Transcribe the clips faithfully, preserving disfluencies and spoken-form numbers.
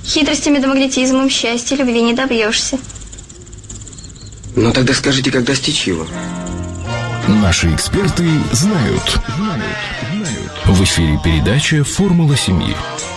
Хитростями да магнетизмом счастья, любви не добьешься. Ну тогда скажите, как достичь его? Наши эксперты знают. В эфире передача «Формула семьи».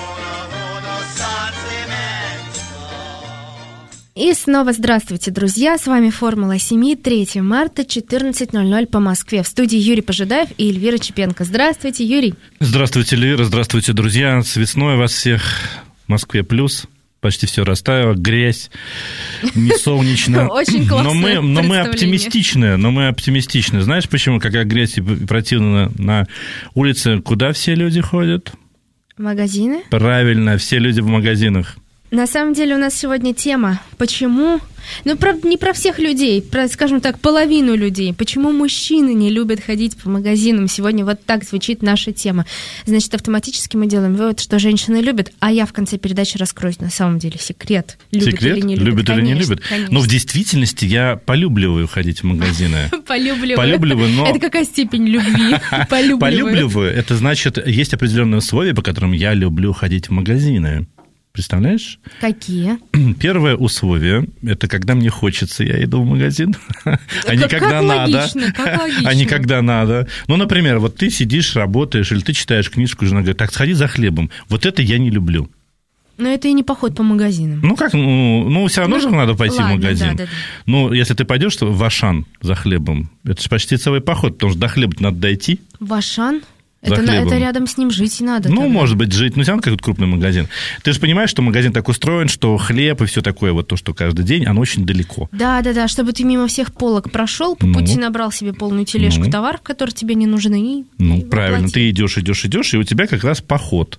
И снова здравствуйте, друзья. С вами «Формула семьи», третьего марта, четырнадцать ноль ноль по Москве. В студии Юрий Пожидаев и Эльвира Чепенко. Здравствуйте, Юрий. Здравствуйте, Эльвира. Здравствуйте, друзья. С весной вас всех. В Москве плюс. Почти все растаяло, грязь, не солнечно. Очень классное но мы, но мы оптимистичны, но мы оптимистичны. Знаешь, почему, когда грязь и противно на улице, куда все люди ходят? Магазины? Правильно, все люди в магазинах. На самом деле у нас сегодня тема «Почему?». Ну, правда, не про всех людей, про, скажем так, половину людей. Почему мужчины не любят ходить по магазинам? Сегодня вот так звучит наша тема. Значит, автоматически мы делаем вывод, что женщины любят, а я в конце передачи раскрою на самом деле секрет. Любят секрет? или не любят. Любят конечно, или не любят. Конечно. Но в действительности я полюбливаю ходить в магазины. Полюбливаю. Полюбливаю, но... Это какая степень любви? Полюбливаю. Полюбливаю. Это значит, есть определенные условия, по которым я люблю ходить в магазины. Представляешь? Какие? Первое условие – это когда мне хочется, я иду в магазин, а не когда надо. А не когда надо. Ну, например, вот ты сидишь, работаешь, или ты читаешь книжку, жена говорит, так, сходи за хлебом. Вот это я не люблю. Но это и не поход по магазинам. Ну, как, ну, ну все равно ну, же надо пойти ладно, в магазин. Да, да, да. Ну, если ты пойдешь в Ашан за хлебом, это же почти целый поход, потому что до хлеба надо дойти. В Ашан? Это, это рядом с ним жить и надо. Ну, тогда. Может быть, жить, но все равно какой-то крупный магазин. Ты же понимаешь, что магазин так устроен, что хлеб и все такое, вот то, что каждый день, оно очень далеко. Да, да, да, чтобы ты мимо всех полок прошел, по ну, пути набрал себе полную тележку ну, товаров, которые тебе не нужны. И, ну, и правильно, ты идешь, идешь, идешь, и у тебя как раз поход.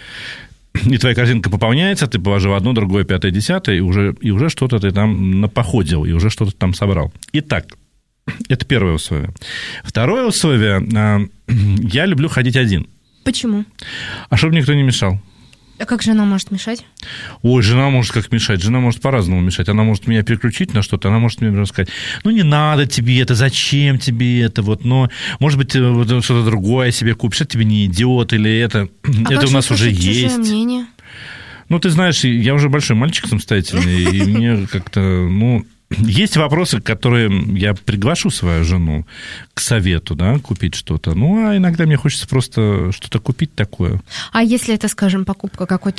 И твоя корзинка пополняется, ты положил одно, другое, пятое, десятое, и уже, и уже что-то ты там напоходил, и уже что-то там собрал. Итак, это первое условие. Второе условие, я люблю ходить один. Почему? А чтобы никто не мешал. А как жена может мешать? Ой, жена может как мешать, жена может по-разному мешать. Она может меня переключить на что-то, она может мне сказать, ну, не надо тебе это, зачем тебе это, вот, но, может быть, вот, что-то другое себе купишь, это тебе не идет, или это, а это у нас уже есть. Мнение? Ну, ты знаешь, я уже большой мальчик самостоятельный, и мне как-то, ну... Есть вопросы, которые я приглашу свою жену к совету, да, купить что-то. Ну, а иногда мне хочется просто что-то купить такое. А если это, скажем, покупка какой-то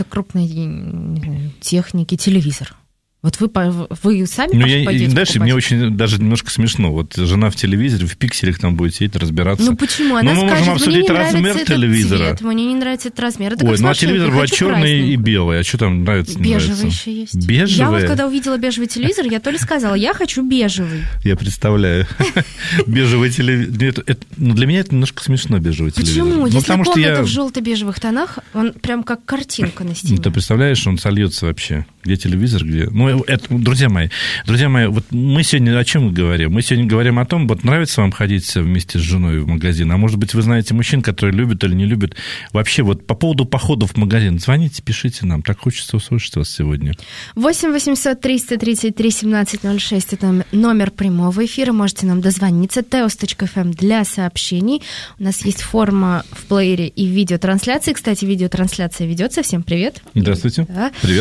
крупной техники, телевизор? Вот вы, вы сами ну, я, пойдете дальше покупать? Мне очень даже немножко смешно. Вот жена в телевизоре, в пикселях там будет сидеть, разбираться. Ну, почему? Она ну, мы скажет, можем обсудить мне не размер нравится телевизора. Этот цвет, мне не нравится этот размер. Это Ой, как ну а телевизор бывает черный и белый. А что там нравится? Бежевый нравится? еще есть. Бежевый? Я вот когда увидела бежевый телевизор, я то ли сказала, я хочу бежевый. Я представляю. Бежевый телевизор. Ну, для меня это немножко смешно, бежевый телевизор. Почему? Если комната в желто-бежевых тонах, он прям как картинка на стене. Ты представляешь, он сольется вообще. Где телевизор, где... Ну, это, друзья мои, друзья мои, вот мы сегодня о чем говорим? Мы сегодня говорим о том, вот нравится вам ходить вместе с женой в магазин, а может быть, вы знаете мужчин, которые любят или не любят. Вообще, вот по поводу походов в магазин, звоните, пишите нам, так хочется услышать вас сегодня. восемь восемьсот триста тридцать три семнадцать ноль шесть, это номер прямого эфира, можете нам дозвониться, теос точка эф эм для сообщений. У нас есть форма в плеере и видеотрансляции. Кстати, видеотрансляция ведется. Всем привет. Здравствуйте. Да. Привет.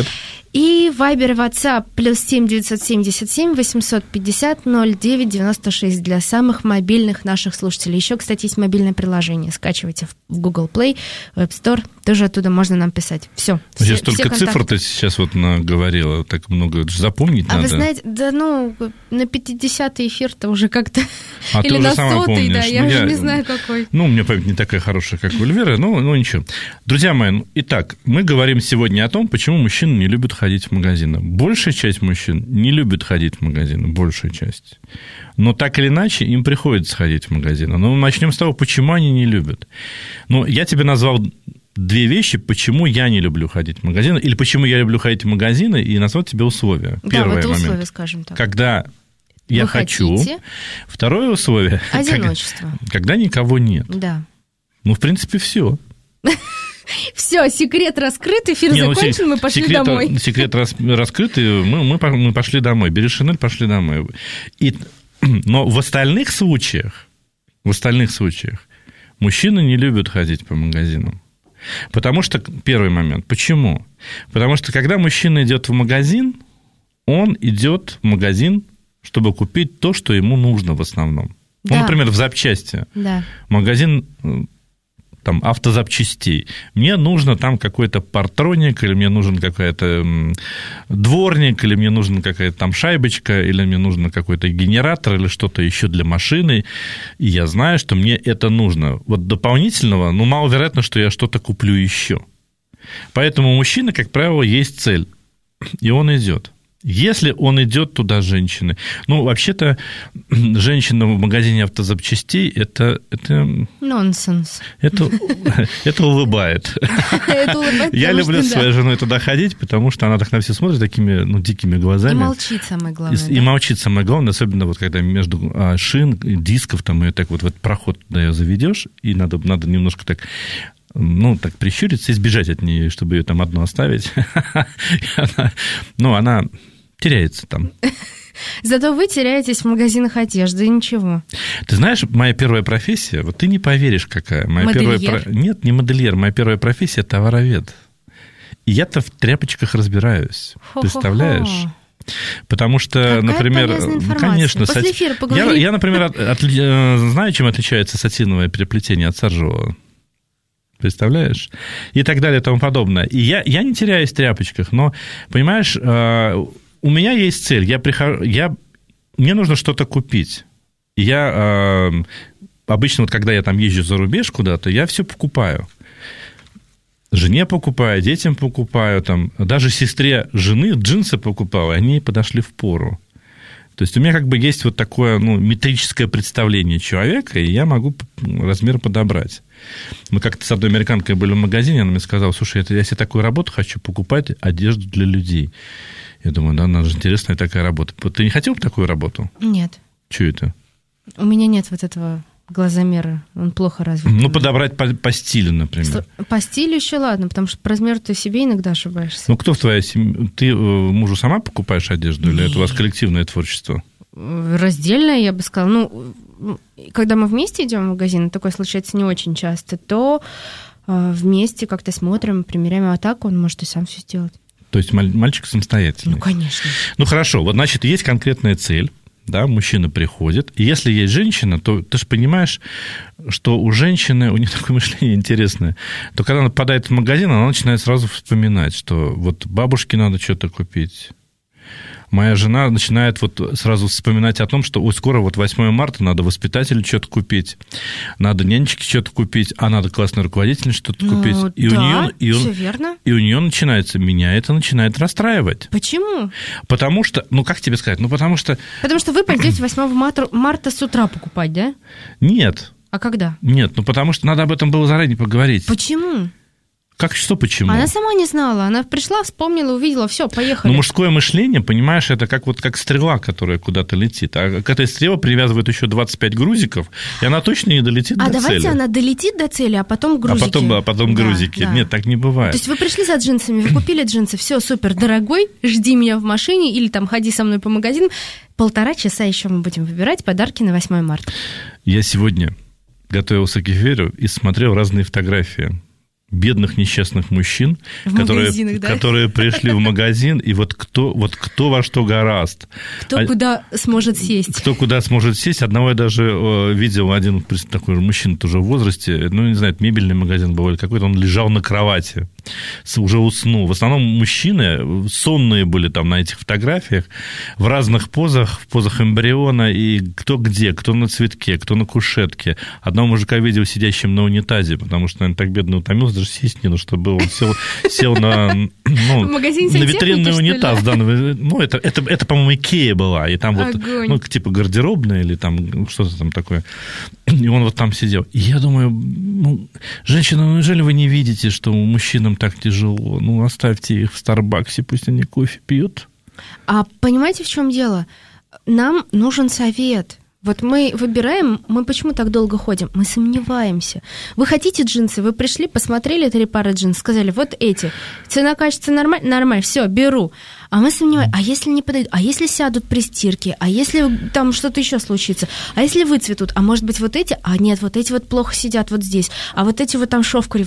И Вайбер и WhatsApp плюс семь девятьсот семьдесят семь восемьсот пятьдесят ноль девять девяносто шесть для самых мобильных наших слушателей. Еще, кстати, есть мобильное приложение. Скачивайте в Google Play, в App Store. Тоже оттуда можно нам писать. Все. Здесь столько цифр ты сейчас вот наговорила, так много запомнить а надо. А вы знаете, да ну, на пятидесятый эфир-то уже как-то... А Или ты на уже сама сотый, помнишь. да, я ну, уже я... не знаю, какой. Ну, у меня память не такая хорошая, как у Эльвиры, но ну, ничего. Друзья мои, итак, мы говорим сегодня о том, почему мужчины не любят ходить в магазины. Большая часть мужчин не любит ходить в магазины, большая часть. Но так или иначе им приходится ходить в магазины. Но начнем с того, почему они не любят. Ну, я тебе назвал две вещи, почему я не люблю ходить в магазины, или почему я люблю ходить в магазины, и назвал тебе условия. Да, Первый вот момент. условия, скажем так. Когда я Вы хочу. Хотите. Второе условие. Одиночество. Когда, когда никого нет. Да. Ну, в принципе, все. Все, секрет раскрыт, эфир не, закончен, ну, мы пошли секрет, домой. Секрет раскрыт, мы, мы, мы пошли домой. Бери шинель, пошли домой. И, но в остальных случаях, в остальных случаях мужчины не любят ходить по магазинам. Потому что, первый момент, почему? Потому что, когда мужчина идет в магазин, он идет в магазин, чтобы купить то, что ему нужно в основном. Да. Ну, например, в запчасти. Да. Магазин там, автозапчастей. Мне нужно там какой-то партроник, или мне нужен какой-то дворник, или мне нужна какая-то там шайбочка, или мне нужен какой-то генератор, или что-то еще для машины. И я знаю, что мне это нужно. Вот дополнительного, ну, маловероятно, что я что-то куплю еще. Поэтому у мужчины, как правило, есть цель, и он идет. Если он идет туда с женщиной, ну, вообще-то, женщина в магазине автозапчастей, это... это нонсенс. Это, это улыбает. Я люблю с своей женой туда ходить, потому что она так на все смотрит такими, ну, дикими глазами. И молчит, самое главное. И, и молчит, самое главное, особенно вот когда между шин, дисков, там, и так вот в этот проход туда ее заведешь, и надо, надо немножко так... ну, так прищуриться, избежать от нее, чтобы ее там одну оставить. она, ну, она теряется там. Зато вы теряетесь в магазинах одежды, и ничего. Ты знаешь, моя первая профессия, вот ты не поверишь, какая. Моя модельер? Первая, нет, не модельер, моя первая профессия – товаровед. И я-то в тряпочках разбираюсь. Хо-хо-хо. Представляешь? Потому что, какая например, ну, конечно, после сати... эфира поговорим. Я, я, например, от, от, знаю, чем отличается сатиновое переплетение от саржевого. Представляешь? И так далее, и тому подобное. И я, я не теряюсь в тряпочках, но, понимаешь, у меня есть цель. Я прихожу, я, мне нужно что-то купить. Я обычно, вот, когда я там езжу за рубеж куда-то, я все покупаю. Жене покупаю, детям покупаю, там, даже сестре жены джинсы покупал, и они подошли в пору. То есть у меня как бы есть вот такое, ну, метрическое представление человека, и я могу размер подобрать. Мы как-то с одной американкой были в магазине, она мне сказала: слушай, я себе такую работу хочу, покупать одежду для людей. Я думаю, да, она же интересная такая работа. Вот ты не хотел бы такую работу? Нет. Чего это? У меня нет вот этого глазомера, он плохо развит. Ну, подобрать по, по стилю, например. По стилю еще ладно, потому что по размеру ты себе иногда ошибаешься. Ну, кто в твоей семье? Ты мужу сама покупаешь одежду, или это у вас коллективное творчество? Раздельное, я бы сказала. Ну, когда мы вместе идем в магазин, такое случается не очень часто, то вместе как-то смотрим, примеряем, а так он может и сам все сделать. То есть мальчик самостоятельный? Ну, конечно. Ну, хорошо. Вот, значит, есть конкретная цель. Да, мужчина приходит, и если есть женщина, то ты же понимаешь, что у женщины, у нее такое мышление интересное, то когда она попадает в магазин, она начинает сразу вспоминать, что вот бабушке надо что-то купить. Моя жена начинает вот сразу вспоминать о том, что ой, скоро вот восьмое марта, надо воспитателю что-то купить, надо нянечке что-то купить, а надо классной руководительнице что-то ну, купить. И, да, у нее, и, все верно. И у нее начинается, меня это начинает расстраивать. Почему? Потому что, ну как тебе сказать, ну потому что... Потому что вы пойдете восьмого марта с утра покупать, да? Нет. А когда? Нет, ну потому что надо об этом было заранее поговорить. Почему? Как, что, почему? Она сама не знала. Она пришла, вспомнила, увидела, все, поехали. Ну, мужское мышление, понимаешь, это как, вот, как стрела, которая куда-то летит. А к этой стреле привязывают еще двадцать пять грузиков, и она точно не долетит а до цели. А давайте она долетит до цели, а потом грузики. А потом, а потом да, грузики. Да. Нет, так не бывает. То есть вы пришли за джинсами, вы купили джинсы, все, супер, дорогой, жди меня в машине или там ходи со мной по магазинам. Полтора часа еще мы будем выбирать подарки на восьмое марта. Я сегодня готовился к эфиру и смотрел разные фотографии бедных несчастных мужчин, которые, да? которые пришли в магазин, и вот кто, вот кто во что горазд. Кто а, куда сможет сесть. Кто куда сможет сесть. Одного я даже э, видел, один такой мужчина тоже в возрасте, ну, не знаю, это мебельный магазин был или какой-то, он лежал на кровати, уже уснул. В основном мужчины сонные были там на этих фотографиях, в разных позах, в позах эмбриона, и кто где, кто на цветке, кто на кушетке. Одного мужика видел сидящим на унитазе, потому что, наверное, так бедно утомился, даже сесть не, ну, чтобы он сел, сел на, ну, на витринный унитаз. Да, ну, это, это, это, по-моему, Икея была, и там вот, ну, типа гардеробная или там что-то там такое. И он вот там сидел. И я думаю, ну, женщина, ну, неужели вы не видите, что мужчинам так тяжело? Ну, оставьте их в Старбаксе, пусть они кофе пьют. А понимаете, в чем дело? Нам нужен совет. Вот мы выбираем, мы почему так долго ходим? Мы сомневаемся. Вы хотите джинсы, вы пришли, посмотрели три пары джинсов, сказали, вот эти, цена-качество нормально, нормально, все, беру. А мы сомневаемся, а если не подойдут, а если сядут при стирке, а если там что-то еще случится, а если выцветут, а может быть вот эти, а нет, вот эти вот плохо сидят вот здесь, а вот эти вот там шов кривой.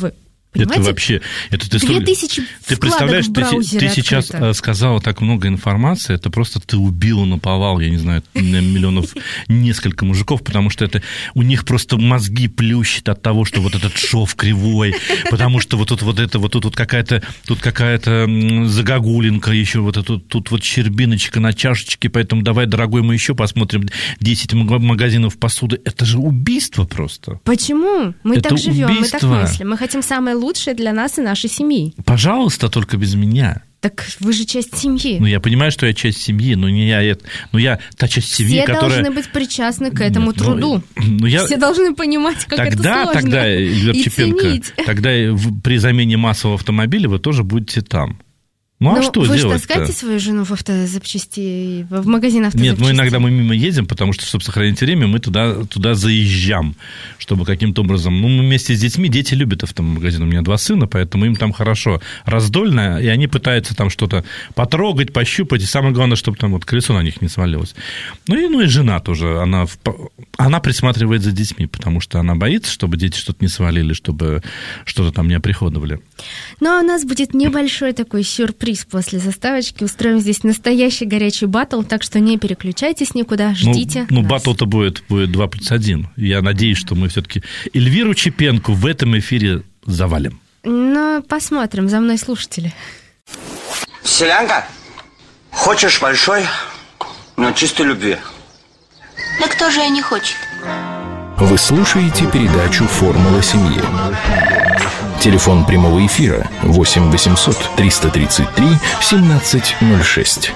Понимаете? Это вообще... Это ты, Две тысячи ты представляешь, в ты, браузере ты сейчас открыто. сказала так много информации, это просто ты убила наповал, я не знаю, миллионов, несколько мужиков, потому что это у них просто мозги плющит от того, что вот этот шов кривой, потому что вот тут вот это, вот тут вот какая-то, тут какая-то загогулинка еще, вот это, тут вот щербиночка на чашечке, поэтому давай, дорогой, мы еще посмотрим десять магазинов посуды. Это же убийство просто. Почему? Мы Это так живем, мы так убийство. мыслим. Мы хотим самое лучшее для нас и нашей семьи. Пожалуйста, только без меня. Так вы же часть семьи. Ну, я понимаю, что я часть семьи, но не я это, но я та часть семьи, Все которая... должны быть причастны к этому Нет, ну, труду. ну, я... Все должны понимать, как тогда, это сложно. Тогда, Эльвира и Чепенко, ценить. тогда в- при замене массового автомобиля вы тоже будете там. Ну, а Но что вы же делать-то? таскаете свою жену в автозапчастей, в магазин автозапчастей? Нет, ну иногда мы мимо едем, потому что, чтобы сохранить время, мы туда, туда заезжаем, чтобы каким-то образом... Ну, мы вместе с детьми, дети любят автомагазин, у меня два сына, поэтому им там хорошо раздольно, и они пытаются там что-то потрогать, пощупать, и самое главное, чтобы там вот колесо на них не свалилось. Ну и, ну и жена тоже, она, в- она присматривает за детьми, потому что она боится, чтобы дети что-то не свалили, чтобы что-то там не оприходовали. Ну, а у нас будет небольшой такой сюрприз после заставочки. Устроим здесь настоящий горячий баттл, так что не переключайтесь никуда, ждите Ну, ну нас. батл-то будет, будет два плюс один. Я надеюсь, что мы все-таки Эльвиру Чепенко в этом эфире завалим. Ну, посмотрим, за мной слушатели. Селянка, хочешь большой, но чистой любви? Да кто же и не хочет? Вы слушаете передачу «Формула семьи». Телефон прямого эфира восемь восемьсот триста тридцать три семнадцать ноль шесть.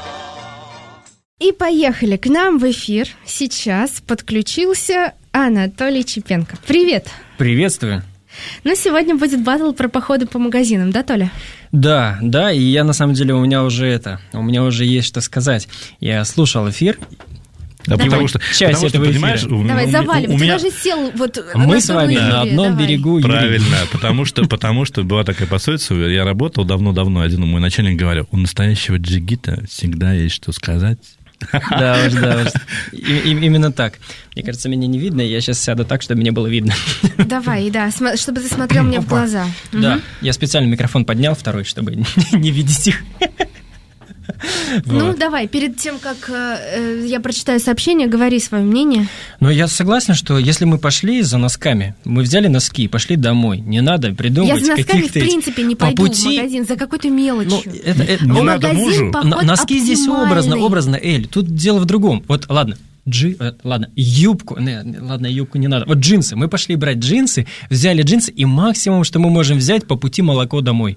И поехали к нам в эфир. Сейчас подключился Анатолий Чепенко. Привет! Приветствую. Ну, сегодня будет баттл про походы по магазинам, да, Толя? Да, да, и я на самом деле, у меня уже это, у меня уже есть что сказать. Я слушал эфир. Да, Давай. потому что, Часть потому что, этого понимаешь, эфира. у- Давай, у- завалим. у Ты меня... даже сел вот Мы на с вами сторону на Юрия. одном Давай. берегу, Юрий. Правильно, потому что, потому что была такая пословица, я работал давно-давно, один мой начальник говорил, у настоящего джигита всегда есть что сказать. Да уж, да уж. И- и- именно так. Мне кажется, меня не видно, я сейчас сяду так, чтобы мне было видно. Давай, да, см- чтобы ты смотрел мне в глаза. Да, я специально микрофон поднял второй, чтобы не видеть их. Ну, Вот. давай, перед тем, как э, э, я прочитаю сообщение, говори свое мнение. Но я согласен, что если мы пошли за носками, мы взяли носки и пошли домой, не надо Я придумывать за носками, в каких-то... принципе, не по пойду в пути- магазин за какой-то мелочью. Ну, это, это- Не В надо магазин мужу. поход Но- носки здесь образно, оптимальный. образно, Эль. Тут дело в другом. Вот, ладно, джи, э, ладно, юбку, не, не, ладно, юбку не надо. Вот джинсы. Мы пошли брать джинсы, взяли джинсы, и максимум, что мы можем взять, по пути молоко домой.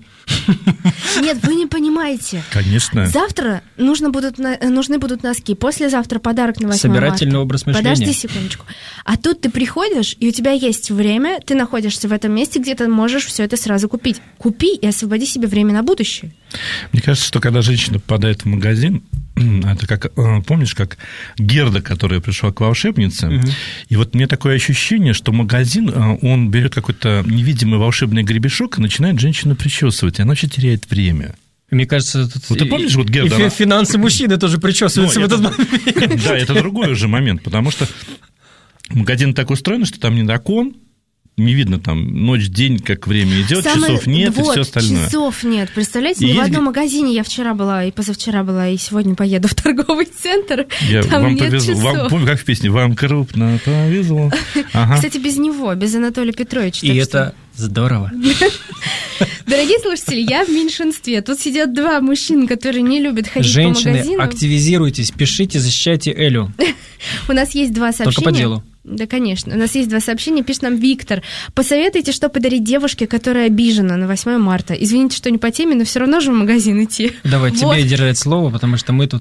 Нет, вы не понимаете. Конечно. Завтра нужно будут, на- нужны будут носки, послезавтра подарок на восьмое Собирательный марта. образ мышления. Подожди секундочку. А тут ты приходишь, и у тебя есть время, ты находишься в этом месте, где ты можешь все это сразу купить. Купи и освободи себе время на будущее. Мне кажется, что когда женщина попадает в магазин, это как, э, помнишь, как Герда, которая пришла к волшебнице, Мгм. и вот мне такое ощущение, что магазин, э, он берет какой-то невидимый волшебный гребешок и начинает женщину причесывать, и она вообще теряет время. Мне кажется, тут... Вот ты и- помнишь, вот Герда, и фи- она- финансы мужчины тоже причесываются Ну, в этот это- момент. Да, это другой уже момент, потому что магазин так устроен, что там не дракон, не видно там ночь, день, как время идет, Самое- часов нет вот, и все остальное. часов нет. Представляете, И ни в есть- одном магазине я вчера была, и позавчера была, и сегодня поеду в торговый центр. Я, Там вам нет повезло. часов. Вам, помню, как в песне, вам крупно повезло. Ага. Кстати, без него, без Анатолия Петровича. И так это здорово. что, дорогие слушатели, я в меньшинстве. Тут сидят два мужчины, которые не любят ходить по Женщины, магазинам. активизируйтесь, пишите, защищайте Элю. У нас есть два сообщения. Только по делу. Да, конечно. У нас есть два сообщения. Пишет нам Виктор. Посоветуйте, что подарить девушке, которая обижена на восьмое марта. Извините, что не по теме, но все равно же в магазин идти. Давай, Вот. тебе держать слово, потому что мы тут...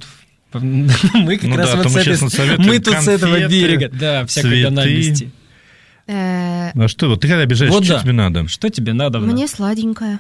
Мы как Ну раз да, вот то с мы этой... честно советуем Мы тут с этого конфеты, берега. Да, всякой цветы. тональности. Э, А что, вот ты когда обижаешь, Вот что да. тебе надо? Что тебе надо? Мне сладенькое.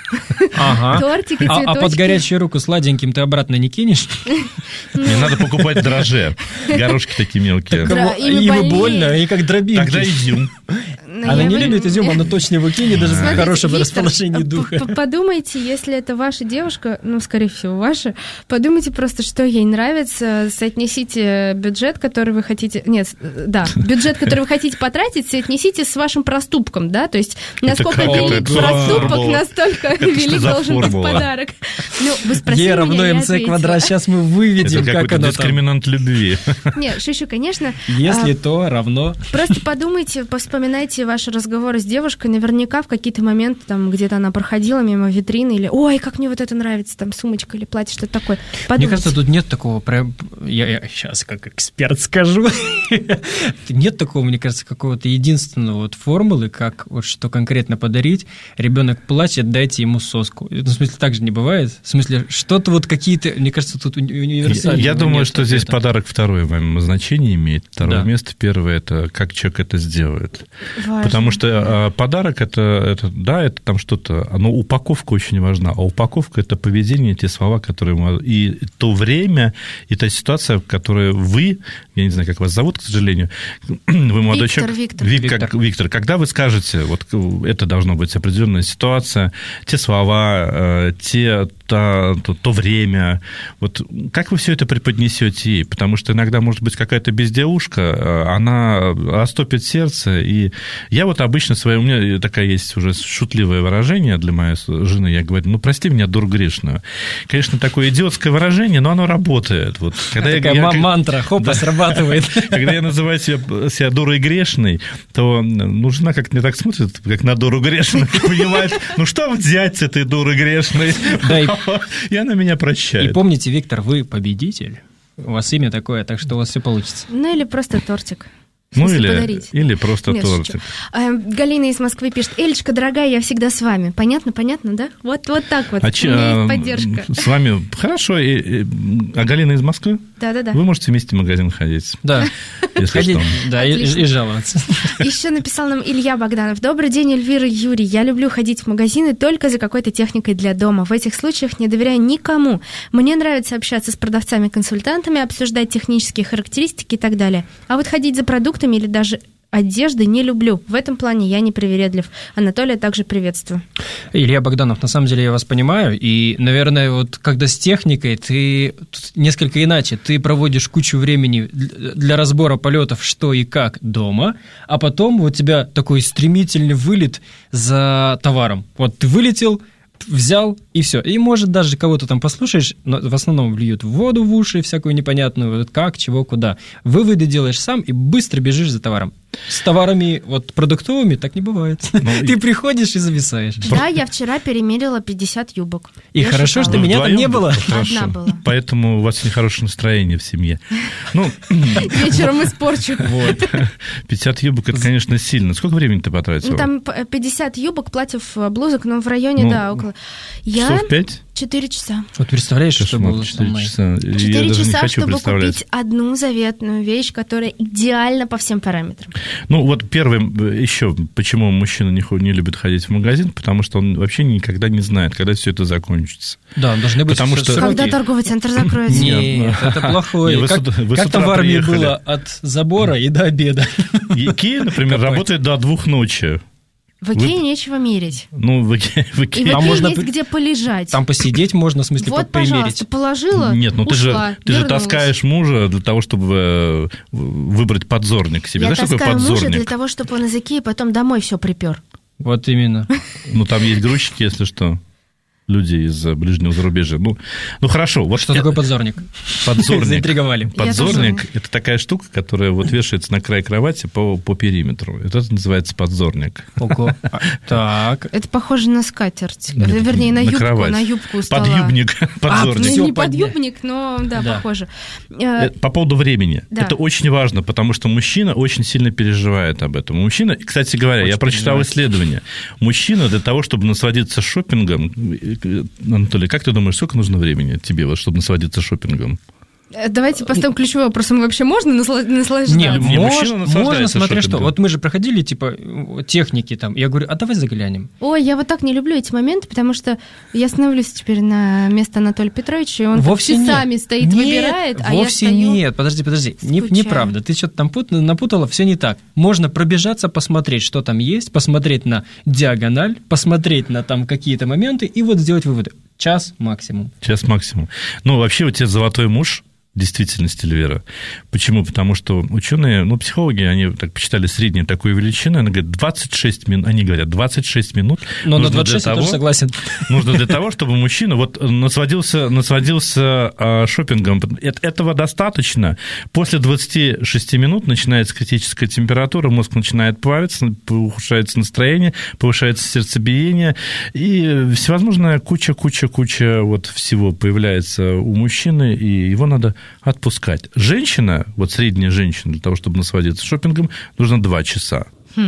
Ага. Тортик и А, а цветочки. под горячую руку сладеньким ты обратно не кинешь? Мне надо покупать дрожжи, горошки такие мелкие. Дра- Кого- ими Ими больнее. больно, и как дробинки. Тогда изюм. Но Она я не бы- любит изюм, она точно его кинет даже в Смотрите, хорошем Виктор, расположении п- духа. п- Подумайте, если это ваша девушка, ну, скорее всего, ваша, подумайте просто, что ей нравится, соотнесите бюджет, который вы хотите... Нет, э, да, бюджет, который вы хотите потратить, соотнесите с вашим проступком, да, то есть насколько как велик это? проступок, Формула. настолько Это велик что за должен быть формула? подарок. Ну, вы спросили Е равно меня, я МЦ ответила. квадрат. Сейчас мы выведем, Это как какой-то оно там. дискриминант любви. Нет, шучу, конечно. Если А, то равно... Просто подумайте, вспоминайте ваши разговоры с девушкой. Наверняка в какие-то моменты, там, где-то она проходила мимо витрины, или «Ой, как мне вот это нравится», там, сумочка или платье, что-то такое. Подумайте. Мне кажется, тут нет такого... прям- Я, я сейчас как эксперт скажу. Нет такого, мне кажется, какого-то единственного вот формулы, как вот что конкретно подарить. Ребенок плачет, дайте ему соску. Ну, в смысле, так же не бывает. В смысле, что-то вот какие-то... Мне кажется, тут уни- универсального Я думаю, нет что здесь ответа. подарок второе значение имеет. Второе Да. место. Первое – это как человек это сделает. Важно. Потому что а, подарок это, это, да, это там что-то, но упаковка очень важна. А упаковка – это поведение, те слова, которые мы... И то время, и та ситуация, в которой вы, я не знаю, как вас зовут, к сожалению, вы молодой Виктор, человек. Виктор. Вик- как- Виктор. Виктор, когда вы скажете, вот это должна быть определенная ситуация, те слова, э, те, та- то, то время, вот как вы все это преподнесете ей? Потому что иногда может быть какая-то безделушка, э, она растопит сердце, и я вот обычно своей, у меня такая есть уже шутливое выражение для моей жены, я говорю, ну, прости меня, дур грешную. Конечно, такое идиотское выражение, но оно работает. Вот, когда Такая я, ма- я- мантра, хопа, срабатывает. когда я называю себя, себя дурой грешной, то ну, жена как-то мне так смотрит, как на дуру грешную, и понимает, ну что взять с этой дуры грешной? Да, и- И она меня И прощает. помните, Виктор, вы победитель. У вас имя такое, так что у вас все получится. Ну, или просто тортик. В Ну смысле, или, подарить. или просто Нет, тортик. шучу. А, Галина из Москвы пишет: Элечка, дорогая, я всегда с вами. Понятно, понятно, да? Вот, вот так вот. А У че- меня а, есть поддержка. с вами хорошо. и- и- А Галина из Москвы? Да-да-да. Вы можете вместе в магазин ходить, Да, если ходить, что. да, и, Отлично. и жаловаться. Еще написал нам Илья Богданов. Добрый день, Эльвира и Юрий. Я люблю ходить в магазины только за какой-то техникой для дома. В этих случаях не доверяю никому. Мне нравится общаться с продавцами-консультантами, обсуждать технические характеристики и так далее. А вот ходить за продуктами или даже одежды не люблю. В этом плане я не привередлив. Анатолия также приветствую. Илья Богданов, на самом деле я вас понимаю, и, наверное, вот когда с техникой, ты тут несколько иначе, ты проводишь кучу времени для разбора полетов, что и как дома, а потом у тебя такой стремительный вылет за товаром. Вот ты вылетел, взял, и все. И, может, даже кого-то там послушаешь, но в основном вльют воду в уши, всякую непонятную, вот как, чего, куда. Выводы делаешь сам и быстро бежишь за товаром. С товарами вот продуктовыми так не бывает. Ты приходишь и зависаешь. Да, я вчера перемерила пятьдесят юбок. И Я хорошо, считала. что меня там Вдвоем не было. хорошо. Одна была. Поэтому у вас нехорошее настроение в семье. Ну, Вечером испорчу. вот. пятьдесят юбок, это, конечно, сильно. Сколько времени ты потратил? Ну, там п- пятьдесят юбок, платьев, блузок, но в районе, Ну, да, около. Я Часов пять? четыре часа. Вот представляешь, что Кошмар, было со четыре мной? часа. Я Четыре даже не часа, хочу чтобы представлять. купить одну заветную вещь, которая идеальна по всем параметрам. Ну, вот первый еще, почему мужчина не, хо- не любит ходить в магазин, потому что он вообще никогда не знает, когда все это закончится. Да, должны быть Потому с- что- сроки. Когда торговый центр закроется? Нет, это плохое. Не, вы с Как, утра- вы с как утра там в армии приехали. было от забора и до обеда. Икея, например, Копать. работает до двух ночи. В Икее нечего мерить. Ну, в Икее... в И Икее- в Там Икее можно есть при- где полежать. Там посидеть можно, в смысле, Вот, примерить. пожалуйста, положила, Нет, ну ты же, ушла, ты же вернулась. таскаешь мужа для того, чтобы э, выбрать подзорник себе. Я Знаешь, такой таскаю мужа подзорник? для того, чтобы он из Икеи потом домой все припер. Вот именно. Ну, там есть грузчики, если что. Люди из ближнего зарубежья. Ну, ну хорошо. Вот Что я- такое подзорник? подзорник? Заинтриговали. Подзорник – это такая штука, которая вот вешается на край кровати по, по периметру. Это называется подзорник. Ого. А, Так. Это похоже на скатерть. Нет, Вернее, на, на юбку, кровать. на юбку у стола. Подъюбник, Ну, подзорник. всё, не подня- подъюбник, но да, Да. похоже. Э, Э, По поводу времени. Да. Это очень важно, потому что мужчина очень сильно переживает об этом. Мужчина, кстати говоря, Очень я прочитал переживает. исследование. Мужчина для того, чтобы насладиться шопингом, Анатолий, как ты думаешь, сколько нужно времени тебе, вот, чтобы насладиться шопингом? Давайте поставим ключевой вопрос. Ему вообще можно наслаждаться? Нет, Не, мож- мужчина можно, наслаждается смотря что. шопингом. Вот мы же проходили, типа, техники там. Я говорю, а давай заглянем. Ой, я вот так не люблю эти моменты, потому что я становлюсь теперь на место Анатолия Петровича, и он Вовсе так часами нет. стоит, Нет, выбирает, а я вовсе стою... нет. Подожди, подожди. Не, скучаю. неправда. Ты что-то там пут- напутала, все не так. Можно пробежаться, посмотреть, что там есть, посмотреть на диагональ, посмотреть на там какие-то моменты и вот сделать выводы. Час максимум. Час максимум. Ну, вообще, у тебя золотой муж в действительности, Эльвира. Почему? Потому что ученые, ну, психологи, они так посчитали среднюю такую величину, они говорят, двадцать шесть минут, они говорят, двадцать шесть минут. Но на нужно двадцать шесть для я того, тоже согласен. Нужно для того, чтобы мужчина вот насладился, насладился а, шопингом. Эт- этого достаточно. После двадцати шести минут начинается критическая температура, мозг начинает плавиться, ухудшается настроение, повышается сердцебиение, и всевозможная куча-куча-куча вот всего появляется у мужчины, и его надо отпускать. Женщина, вот средняя женщина, для того, чтобы насладиться шопингом, нужно два часа.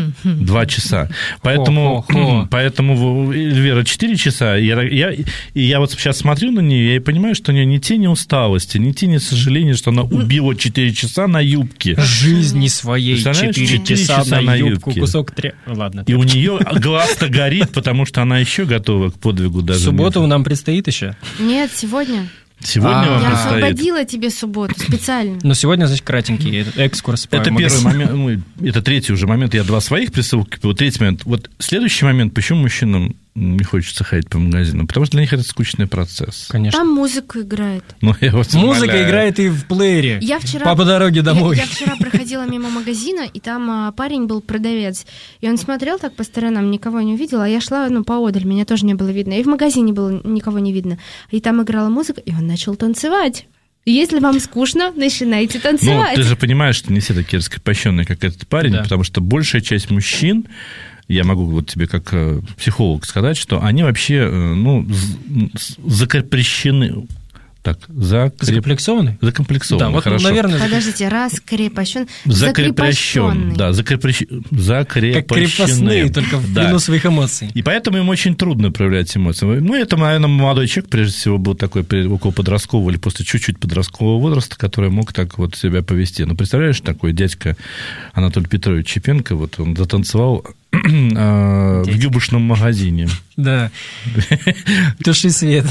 Два часа. Поэтому, Хо-хо-хо. поэтому Эльвира четыре часа. И я, я, и я вот сейчас смотрю на нее, я и понимаю, что у нее ни тени усталости, ни тени сожаления, что она убила четыре часа на юбке. Жизни своей Представляешь, четыре четыре часа, часа на на юбку, юбке. кусок тря... Ладно. И у нее глаз-то горит, потому что она еще готова к подвигу В даже. субботу нам предстоит еще. Нет, сегодня. Сегодня А, вам Я предстоит. освободила тебе субботу специально. Но сегодня, значит, кратенький этот экскурс по Это магазину. первый момент, ну, это третий уже момент, я два своих присылки, вот третий момент. Вот следующий момент, почему мужчинам не хочется ходить по магазинам? Потому что для них это скучный процесс. Конечно. Там музыка играет. Ну, я вот Музыка умоляю. играет и в плеере. Я вчера... По, по дороге домой. Я, я вчера проходила мимо магазина, и там а, парень был продавец. И он смотрел так по сторонам, никого не увидел, а я шла, ну, поодаль, меня тоже не было видно. И в магазине было никого не видно. И там играла музыка, и он начал танцевать. Если вам скучно, начинайте Ну, танцевать. ты же понимаешь, что не все такие раскрепощенные, как этот парень, Да. потому что большая часть мужчин, я могу вот тебе как э, психолог сказать, что они вообще, э, ну, з- закрепощены. Так, закреп... Закомплексованный? закомплексованы, Да, вот, хорошо. наверное, Подождите, раскрепощен, Закрепощен, да, закрепощ... закрепощены. как крепостные, только в Да. плену своих эмоций. И поэтому им очень трудно проявлять эмоции. Ну, это, наверное, молодой человек, прежде всего, был такой около подросткового или после чуть-чуть подросткового возраста, который мог так вот себя повести. Ну, представляешь, такой дядька Анатолий Петрович Чепенко, вот он затанцевал в юбочном магазине. Да. Туши свет.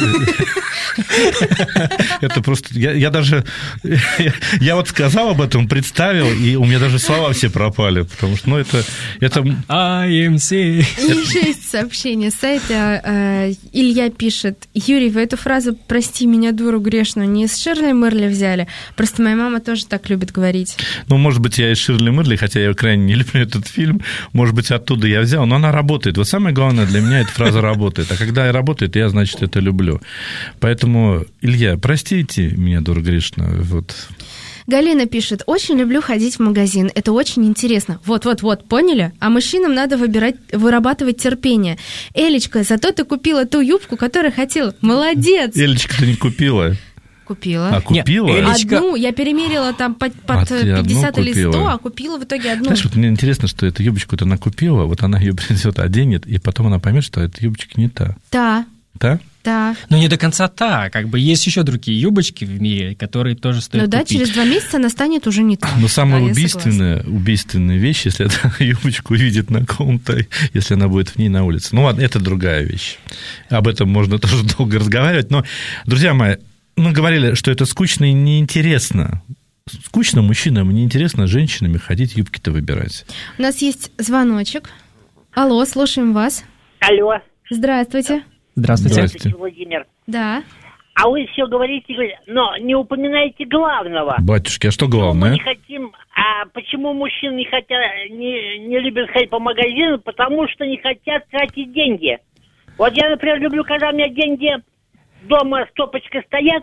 Это просто... Я, я даже... Я, я вот сказал об этом, представил, и у меня даже слова все пропали, потому что, ну, это... это... ай эм си. И еще есть сообщение с сайта. э, Илья пишет: Юрий, вы эту фразу «прости меня, дуру грешную» не из Ширли Мерли взяли? Просто моя мама тоже так любит говорить. Ну, может быть, я из Ширли Мерли, хотя я крайне не люблю этот фильм, может быть, оттуда я взял, но она работает. Вот самое главное для меня, эта фраза работает. А когда работает, я, значит, это люблю. Поэтому, Илья, простите меня, дура грешную, вот... Галина пишет: очень люблю ходить в магазин, это очень интересно. Вот-вот-вот, поняли? А мужчинам надо выбирать, вырабатывать терпение. Элечка, зато ты купила ту юбку, которую хотела. Молодец! Элечка, ты не купила? Купила. А купила? Нет, Элечка- Одну, я перемерила там под, А под ты одну пятьдесят или сто, купила? а купила в итоге одну. Знаешь, вот мне интересно, что эту юбочку-то она купила, вот она ее принесет, оденет, и потом она поймет, что эта юбочка не та. Да, Да? да. Ну, не до конца так. Как бы есть еще другие юбочки в мире, которые тоже стоит Ну да, купить. через два месяца она станет уже не та. Но самая Да, я убийственная, убийственная вещь, если эта юбочку увидит на ком-то, если она будет в ней на улице. Ну ладно, это другая вещь. Об этом можно тоже долго разговаривать. Но, друзья мои, мы говорили, что это скучно и неинтересно. Скучно мужчинам, неинтересно женщинами ходить юбки-то выбирать. У нас есть звоночек. Алло, слушаем вас. Алло, Здравствуйте. Здравствуйте. Здравствуйте. Владимир. Да. А вы все говорите, но не упоминаете главного. Батюшки, а что Мы главное? не хотим. А почему мужчины не хотят, не, не любят ходить по магазину? Потому что не хотят тратить деньги. Вот я, например, люблю, когда у меня деньги дома стопочкой стоят,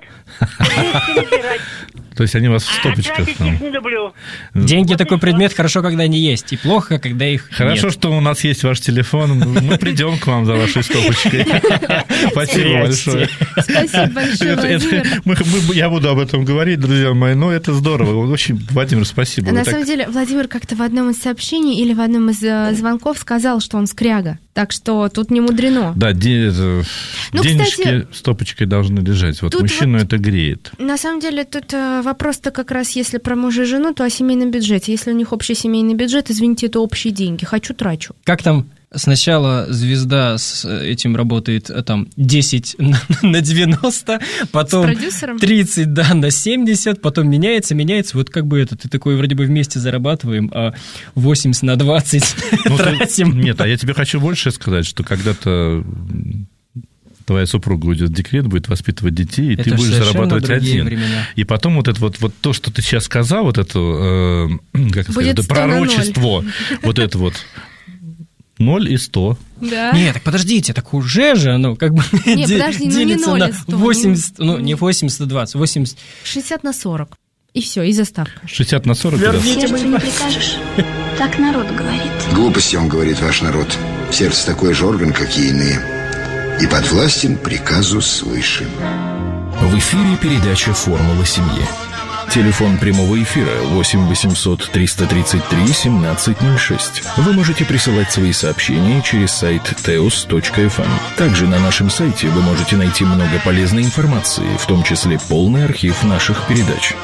и выбирать. То есть они у вас в А стопочках тратить там. их не люблю. Деньги Вот такой и всё. предмет, хорошо, когда они есть, и плохо, когда их Хорошо, нет. что у нас есть ваш телефон. Мы придем к вам за вашей стопочкой. Спасибо большое. Спасибо большое, Это- это- Владимир. мы- мы- Я буду об этом говорить, друзья мои. Но это здорово. Очень, Владимир, спасибо. Вы На так- самом деле, Владимир как-то в одном из сообщений или в одном из э, звонков сказал, что он скряга. Так что тут не мудрено. Да, де- Ну, денежки кстати, стопочкой должны лежать. Вот тут мужчину вот- это греет. На самом деле, тут э, вопрос-то как раз, если про мужа и жену, то о семейном бюджете. Если у них общий семейный бюджет, извините, это общие деньги. Хочу, трачу. Как там сначала звезда с этим работает э, там десять на на девяносто, потом С продюсером? тридцать, да, на семьдесят, потом меняется, меняется. Вот как бы это, ты такой вроде бы вместе зарабатываем, а восемьдесят на двадцать Ну, ты- тратим. Нет, а я тебе хочу больше сказать, что когда-то твоя супруга уйдет в декрет, будет воспитывать детей, и Это ты ж будешь совершенно зарабатывать другие один. времена. И потом вот это вот, вот то, что ты сейчас сказал, вот это, э, как это Будет сказать, это сто на ноль. пророчество, вот это вот ноль и сто. Да. Нет, так подождите, так уже же оно как бы Не, де- подожди, ну не делится ноль на и сто, восемьдесят, не- ну не восемьдесят на двадцать, восемьдесят. шестьдесят на сорок. И все, и заставка. шестьдесят на сорок. Верни. да. Сердцу не прикажешь. Так народ говорит. Глупости вам говорит ваш народ. Сердце такой же орган, как и иные. И подвластен приказу свыше. В эфире передача «Формула семьи». Телефон прямого эфира восемь восемьсот триста тридцать три семнадцать ноль шесть. Вы можете присылать свои сообщения через сайт теос точка эф эм. Также на нашем сайте вы можете найти много полезной информации, в том числе полный архив наших передач.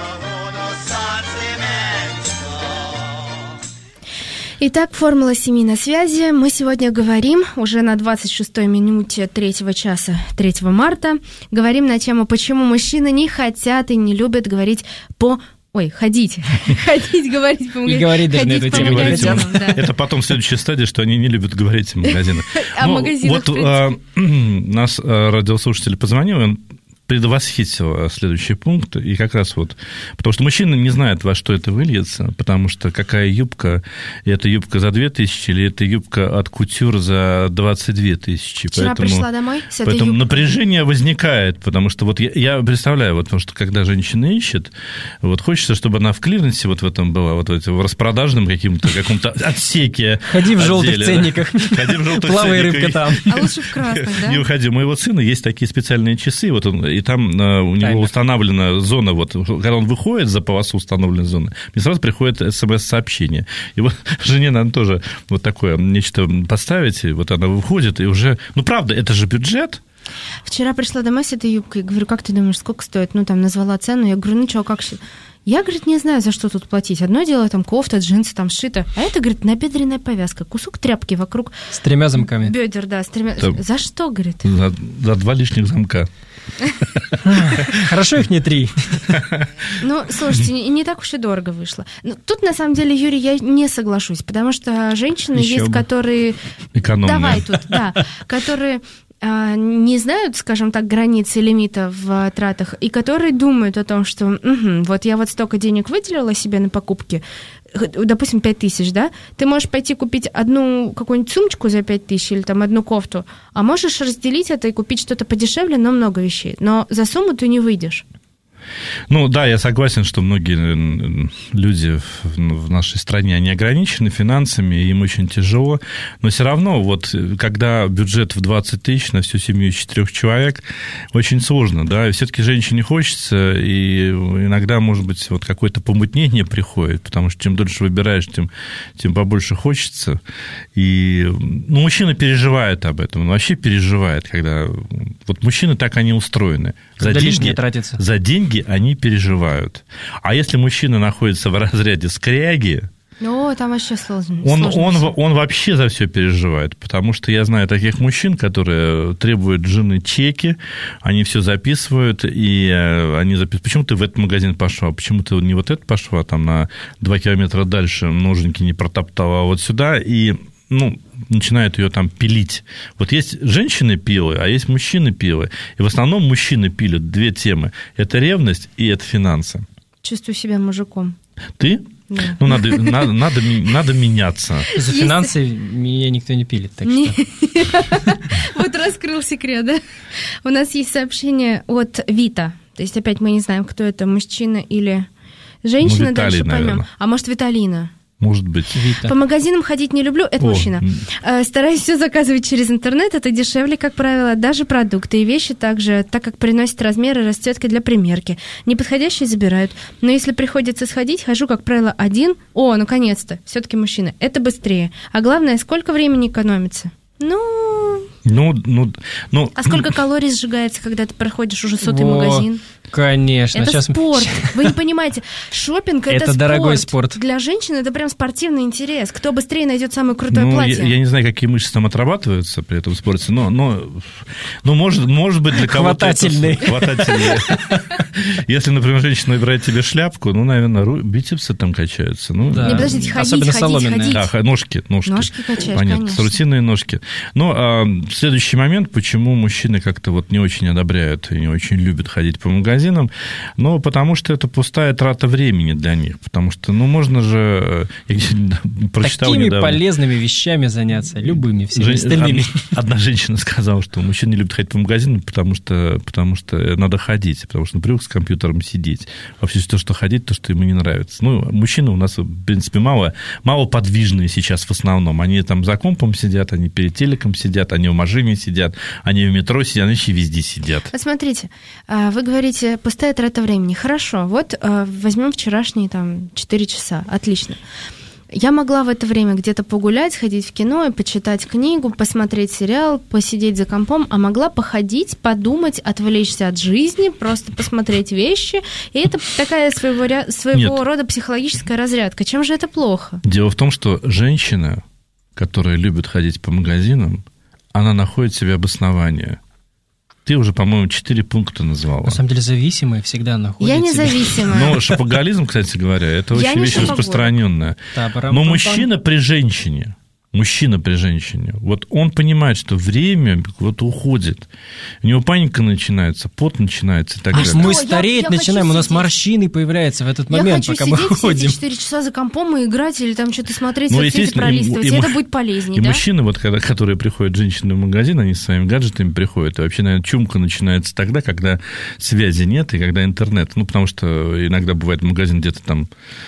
Итак, формула семьи на связи. Мы сегодня говорим уже на двадцать шестой минуте третьего часа третьего марта. Говорим на тему, почему мужчины не хотят и не любят говорить по... Ой, ходить. Ходить, говорить по магазинам. говорить даже на Ходить эту по тему не магазинам, хотят. да. Это потом следующая стадия, что они не любят говорить в магазинах. О Ну, магазинах, Вот в принципе. а, нас а, радиослушатель позвонил, и он предвосхитил следующий пункт, и как раз вот, потому что мужчина не знает, во что это выльется, потому что какая юбка, это юбка за две тысячи или это юбка от кутюр за двадцать две тысячи. Вчера поэтому, пришла домой с этой Поэтому юбкой. напряжение возникает, потому что вот я, я представляю, вот, потому что когда женщина ищет, вот хочется, чтобы она в клиренсе вот в этом была, вот в, этом, в распродажном каким-то, каком-то отсеке. Ходи в желтых отделе, да. ценниках. Ходи в желтых Плавай, ценниках. рыбка там. А лучше в красных, да? Не уходи. У моего сына есть такие специальные часы, вот он, и там э, у него Таймер. установлена зона, вот, когда он выходит за полосу установленной зоны, мне сразу приходит смс-сообщение. И вот жене надо тоже вот такое нечто поставить, и вот она выходит, и уже... Ну, правда, это же бюджет. Вчера пришла домой с этой юбкой, говорю, как ты думаешь, сколько стоит? Ну, там, назвала цену, я говорю, ну, что, как... щ- Я, говорит, не знаю, за что тут платить. Одно дело, там, кофта, джинсы, там, сшито, а это, говорит, набедренная повязка, кусок тряпки вокруг С тремя замками. бедер, да, с тремя... Да. За что, говорит? За, за два лишних замка. Хорошо их не три. Ну, слушайте, не, не так уж и дорого вышло. Ну, тут, на самом деле, Юрий, я не соглашусь, потому что женщины Ещё есть, бы. которые... Экономная. Давай тут, да, которые... а, не знают, скажем так, границы лимита в тратах, и которые думают о том, что «Мгм, вот я вот столько денег выделила себе на покупки, х- допустим, пять тысяч, да, ты можешь пойти купить одну какую-нибудь сумочку за пять тысяч или там одну кофту, а можешь разделить это и купить что-то подешевле, но много вещей, но за сумму ты не выйдешь». Ну да, я согласен, что многие м, люди в, в нашей стране, они ограничены финансами, им очень тяжело, но все равно вот когда бюджет в двадцать тысяч на всю семью из четырех человек, очень сложно, да, и все-таки женщине хочется, и иногда, может быть, вот какое-то помутнение приходит, потому что чем дольше выбираешь, тем, тем побольше хочется, и, ну, мужчина переживает об этом, он вообще переживает, когда, вот мужчины так они устроены. Когда лишнее тратится. За деньги они переживают. А если мужчина находится в разряде скряги, О, там вообще сложно. он, сложно он, всё. он вообще за все переживает, потому что я знаю таких мужчин, которые требуют жены чеки, они все записывают, и э, они записывают, почему ты в этот магазин пошла, почему ты не вот этот пошла, там на два километра дальше ноженьки не протоптала, а вот сюда, и ну, начинают ее там пилить. Вот есть женщины-пилы, а есть мужчины-пилы. И в основном мужчины пилят две темы. Это ревность и это финансы. Чувствую себя мужиком. Ты? Да. Ну, надо, надо, надо, надо меняться. За Есть- финансы меня никто не пилит, так Не- что... Вот раскрыл секрет, да? У нас есть сообщение от Вита. То есть опять мы не знаем, кто это, мужчина или женщина, Ну, Виталий, дальше поймем. наверное. А может, Виталина. Может быть. Вита. По магазинам ходить не люблю, это О, мужчина. м. Э, Стараюсь все заказывать через интернет, это дешевле, как правило, даже продукты и вещи также, так как приносят размеры расцветки для примерки. Неподходящие забирают. Но если приходится сходить, хожу, как правило, один. О, наконец-то, все-таки мужчина. Это быстрее. А главное, сколько времени экономится? Ну... Ну, ну, ну... А сколько калорий сжигается, когда ты проходишь уже сотый О, магазин? Конечно. Это Сейчас... спорт. Вы не понимаете. Шопинг это, это спорт. Дорогой спорт. Для женщин это прям спортивный интерес. Кто быстрее найдет самое крутое ну, платье. Я, я не знаю, какие мышцы там отрабатываются при этом спорте, но, но, но может, может быть для кого-то... Хватательные. Хватательные. Если, например, женщина выбирает тебе шляпку, ну, наверное, бицепсы там качаются. Ну, да. Не, подождите, ходить, особенно ходить, соломенные. ходить. Да, ножки, ножки. Ножки качаешь, понятно, конечно. рутинные ножки. Ну, а следующий момент, почему мужчины как-то вот не очень одобряют и не очень любят ходить по магазинам, ну, потому что это пустая трата времени для них, потому что, ну, можно же... Я прочитал Такими недавно. полезными вещами заняться, любыми, всеми Жен... остальными. Одна женщина сказала, что мужчины не любят ходить по магазинам, потому что, потому что надо ходить, потому что он привык с компьютером сидеть. Вообще то, что ходить, то, что ему не нравится. Ну, мужчины у нас, в принципе, мало, мало подвижные сейчас в основном. Они там за компом сидят, они перед телеком сидят, они в машине сидят, они в метро сидят, они еще везде сидят. Вот смотрите, вы говорите, пустая трата времени. Хорошо, вот возьмем вчерашние там четыре часа. Отлично. Я могла в это время где-то погулять, сходить в кино, почитать книгу, посмотреть сериал, посидеть за компом, а могла походить, подумать, отвлечься от жизни, просто посмотреть вещи. И это такая своего, своего Нет. рода психологическая разрядка. Чем же это плохо? Дело в том, что женщина, которая любит ходить по магазинам, она находит себе обоснование. Ты уже, по-моему, четыре пункта назвала. На самом деле, зависимые всегда находят Я себя. независимая. Ну, шопоголизм, кстати говоря, это Я очень вещь шопоголик. распространенная. Да, Но мужчина при женщине, мужчина при женщине, вот он понимает, что время вот уходит. У него паника начинается, пот начинается и так а далее. мы я- стареть я начинаем, хочу у нас сидеть. морщины появляются в этот Я момент, хочу пока мы сидеть все ходим. эти четыре часа за компом и играть, или там что-то смотреть, Ну, соцсети естественно, и- пролистывать, и, и- это будет полезнее, И да? мужчины, вот, когда, которые приходят, женщины в магазин, они с своими гаджетами приходят, и вообще, наверное, чумка начинается тогда, когда связи нет и когда интернет. Ну, потому что иногда бывает магазин где-то там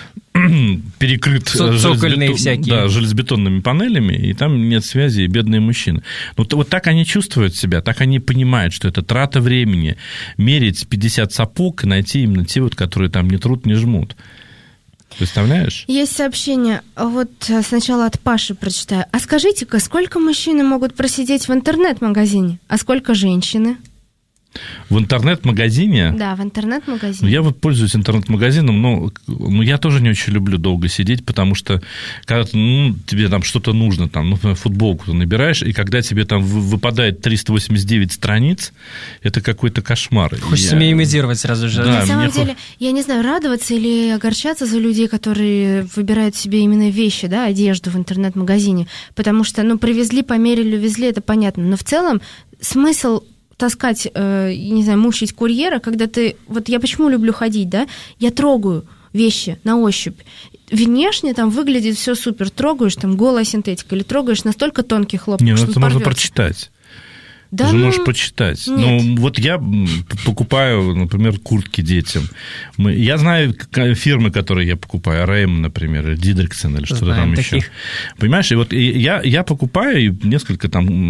перекрыт Цо- цокольные железобетон- всякие. да, железобетонными панелями, и там нет связи, и бедные мужчины. Ну, то вот так они чувствуют себя, так они понимают, что это трата времени. Мерить пятьдесят сапог и найти именно те, вот, которые там не трут, не жмут. Представляешь? Есть сообщение, вот сначала от Паши прочитаю. А скажите-ка, сколько мужчины могут просидеть в интернет-магазине, а сколько женщины? В интернет-магазине... Да, в интернет-магазине. Я вот пользуюсь интернет-магазином, но, но я тоже не очень люблю долго сидеть, потому что когда ну, тебе там что-то нужно, там, ну, футболку ты набираешь, и когда тебе там выпадает триста восемьдесят девять страниц, это какой-то кошмар. Хочется я... мимизировать сразу же. Да, На самом мне деле, хо- я не знаю, радоваться или огорчаться за людей, которые выбирают себе именно вещи, да, одежду в интернет-магазине, потому что, ну, привезли, померили, увезли, это понятно, но в целом смысл таскать, э, не знаю, мучить курьера, когда ты... Вот я почему люблю ходить, да? Я трогаю вещи на ощупь. Внешне там выглядит все супер. Трогаешь, там, голая синтетика, или трогаешь настолько тонкий хлопок, Не, ну что это он можно порвётся. прочитать. Да, Ты же ну, можешь почитать. нет. Ну, вот я покупаю, например, куртки детям. Мы, я знаю фирмы, которые я покупаю, Рэйм, например, или Дидриксон, или что-то Знаем там таких. еще. Понимаешь, и вот я, я покупаю и несколько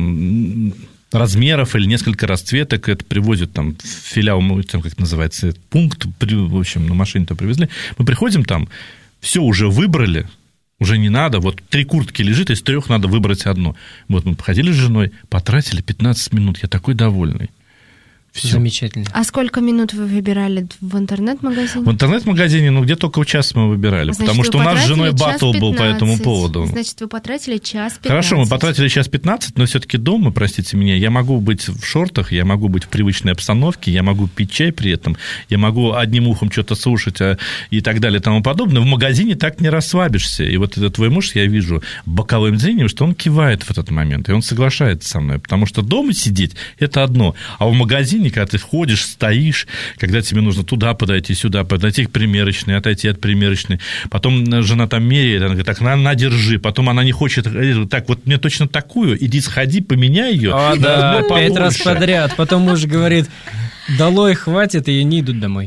там размеров или несколько расцветок, это привозят там в филиал, там, как это называется, пункт, в общем, на машине-то привезли. Мы приходим там, все уже выбрали, уже не надо, вот три куртки лежит, из трех надо выбрать одну. Вот мы походили с женой, потратили пятнадцать минут, я такой довольный. Всё. Замечательно. А сколько минут вы выбирали в интернет-магазине? В интернет-магазине, ну, где только час мы выбирали, Значит, потому вы что у нас с женой потратили час баттл был по этому пятнадцать. поводу. Значит, вы потратили час пятнадцать. Хорошо, мы потратили час пятнадцать, но все-таки дома, простите меня, я могу быть в шортах, я могу быть в привычной обстановке, я могу пить чай при этом, я могу одним ухом что-то слушать а, и так далее и тому подобное. В магазине так не расслабишься. И вот этот твой муж, я вижу боковым зрением, что он кивает в этот момент, и он соглашается со мной, потому что дома сидеть – это одно, а в магазине, когда ты ходишь, стоишь, когда тебе нужно туда подойти, сюда подойти к примерочной, отойти от примерочной, потом жена там меряет, она говорит, так, на, на, держи, потом она не хочет, так, вот мне точно такую, иди сходи, поменяй ее. А, да, пять раз подряд, потом муж говорит, долой, хватит, и не идут домой.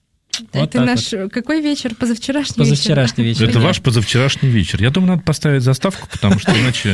Вот это наш... Вот. Какой вечер? Позавчерашний, Позавчерашний вечер. вечер. Это ваш позавчерашний вечер. Я думаю, надо поставить заставку, потому что иначе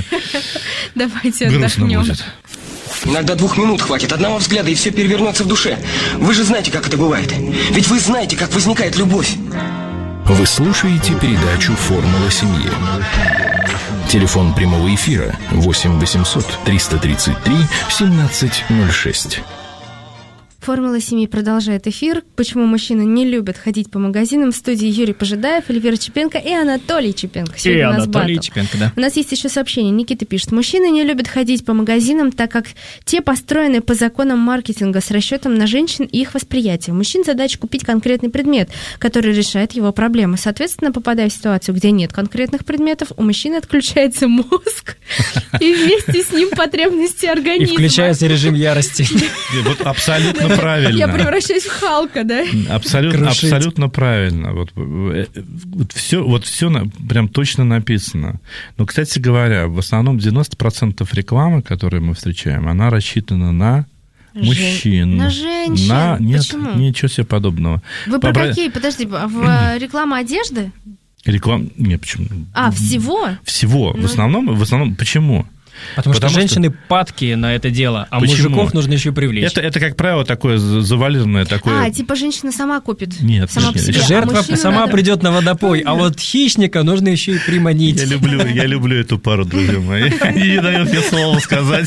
Давайте грустно отдохнем. будет. Иногда двух минут хватит, одного взгляда, и все перевернется в душе. Вы же знаете, как это бывает. Ведь вы знаете, как возникает любовь. Вы слушаете передачу «Формула семьи». Телефон прямого эфира восемь восемьсот триста тридцать три семнадцать ноль шесть. «Формула семьи» продолжает эфир. Почему мужчины не любят ходить по магазинам? В студии Юрий Пожидаев, Эльвира Чепенко и Анатолий Чепенко. Сегодня и у нас Анатолий батл. Чепенко, да. У нас есть еще сообщение. Никита пишет. Мужчины не любят ходить по магазинам, так как те построены по законам маркетинга с расчетом на женщин и их восприятие. У мужчин задача купить конкретный предмет, который решает его проблемы. Соответственно, попадая в ситуацию, где нет конкретных предметов, у мужчины отключается мозг и вместе с ним потребности организма. И включается режим ярости. Вот абсолютно правильно. Я превращаюсь в Халка, да? Абсолютно, абсолютно правильно. Вот, вот все, вот все на, прям точно написано. Но, кстати говоря, в основном девяносто процентов рекламы, которую мы встречаем, она рассчитана на мужчин. На женщин? На... Нет, почему? Ничего себе подобного. Вы про Побра... какие? Подожди, в реклама одежды? Реклама... Нет, почему? А, всего? Всего. Ну... В основном, в основном, почему? Потому, Потому что, что женщины что... падки на это дело, а Почему? Мужиков нужно еще привлечь. Это, это, как правило, такое завалированное такое... А, типа женщина сама купит? Нет. Сама нет, нет. Жертва а сама надо... придет на водопой, а вот хищника нужно еще и приманить. Я люблю, я люблю эту пару, друзья мои. Не дает мне слова сказать.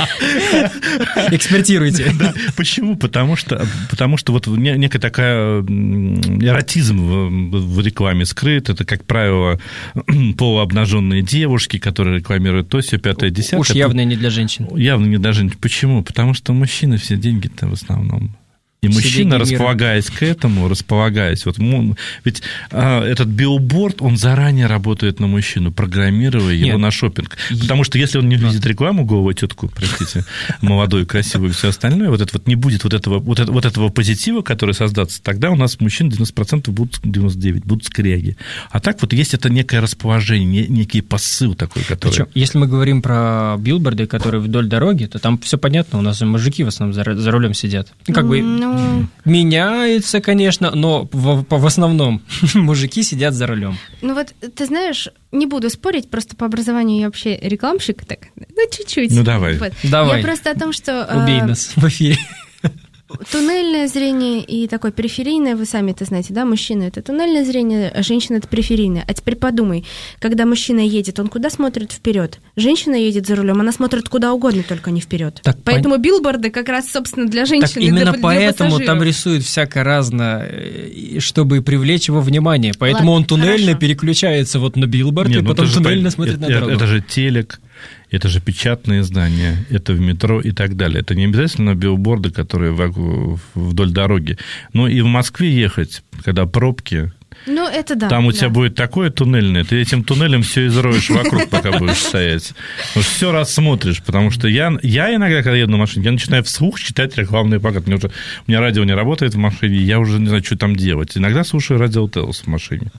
Экспертируйте. Да. Почему? Потому что, потому что вот некая такая эротизм в, в рекламе скрыт. Это, как правило, полуобнаженные девушки, которые рекламируют то, все пятое, десятое. Уж явно не для женщин. Явно не для женщин. Почему? Потому что мужчины все деньги-то в основном. И мужчина, располагаясь к этому, располагаясь, вот, ведь а, этот билборд, он заранее работает на мужчину, программируя Нет. его на шопинг. Потому что если он не увидит рекламу голую тетку, простите, молодую, красивую и все остальное, вот это вот не будет вот этого, вот, это, вот этого позитива, который создастся, тогда у нас мужчин девяносто процентов будут, девяносто девять процентов будут скряги. А так вот есть это некое расположение, некий посыл такой, который... Причем, если мы говорим про билборды, которые вдоль дороги, то там все понятно, у нас мужики в основном за, за рулем сидят. Ну, как бы... Ну... Меняется, конечно, но в, в основном мужики сидят за рулем. Ну вот, ты знаешь, не буду спорить, просто по образованию я вообще рекламщик, так, ну чуть-чуть. Ну давай. Вот. Давай. Я просто о том, что... Убей а... нас в эфире. Туннельное зрение и такое периферийное, вы сами это знаете, да, мужчина это туннельное зрение, а женщина это периферийное. А теперь подумай, когда мужчина едет, он куда смотрит? Вперед. Женщина едет за рулем, она смотрит куда угодно, только не вперед. Поэтому пон... билборды как раз, собственно, для женщин. Так именно для, поэтому для там рисуют всяко разное, чтобы привлечь его внимание. Поэтому Ладно, он туннельно хорошо. переключается вот на билборд, Не, и ну потом туннельно по... смотрит это, на дорогу. Это же телек. Это же печатные издания, это в метро и так далее. Это не обязательно билборды, которые вдоль дороги. Но и в Москве ехать, когда пробки... Ну, это да. Там у да. тебя будет такое туннельное, ты этим туннелем все изроешь вокруг, пока будешь стоять. Потому что все рассмотришь, потому что я, я иногда, когда еду на машине, я начинаю вслух читать рекламные плакаты. У меня радио не работает в машине, я уже не знаю, что там делать. Иногда слушаю радио Телс в машине.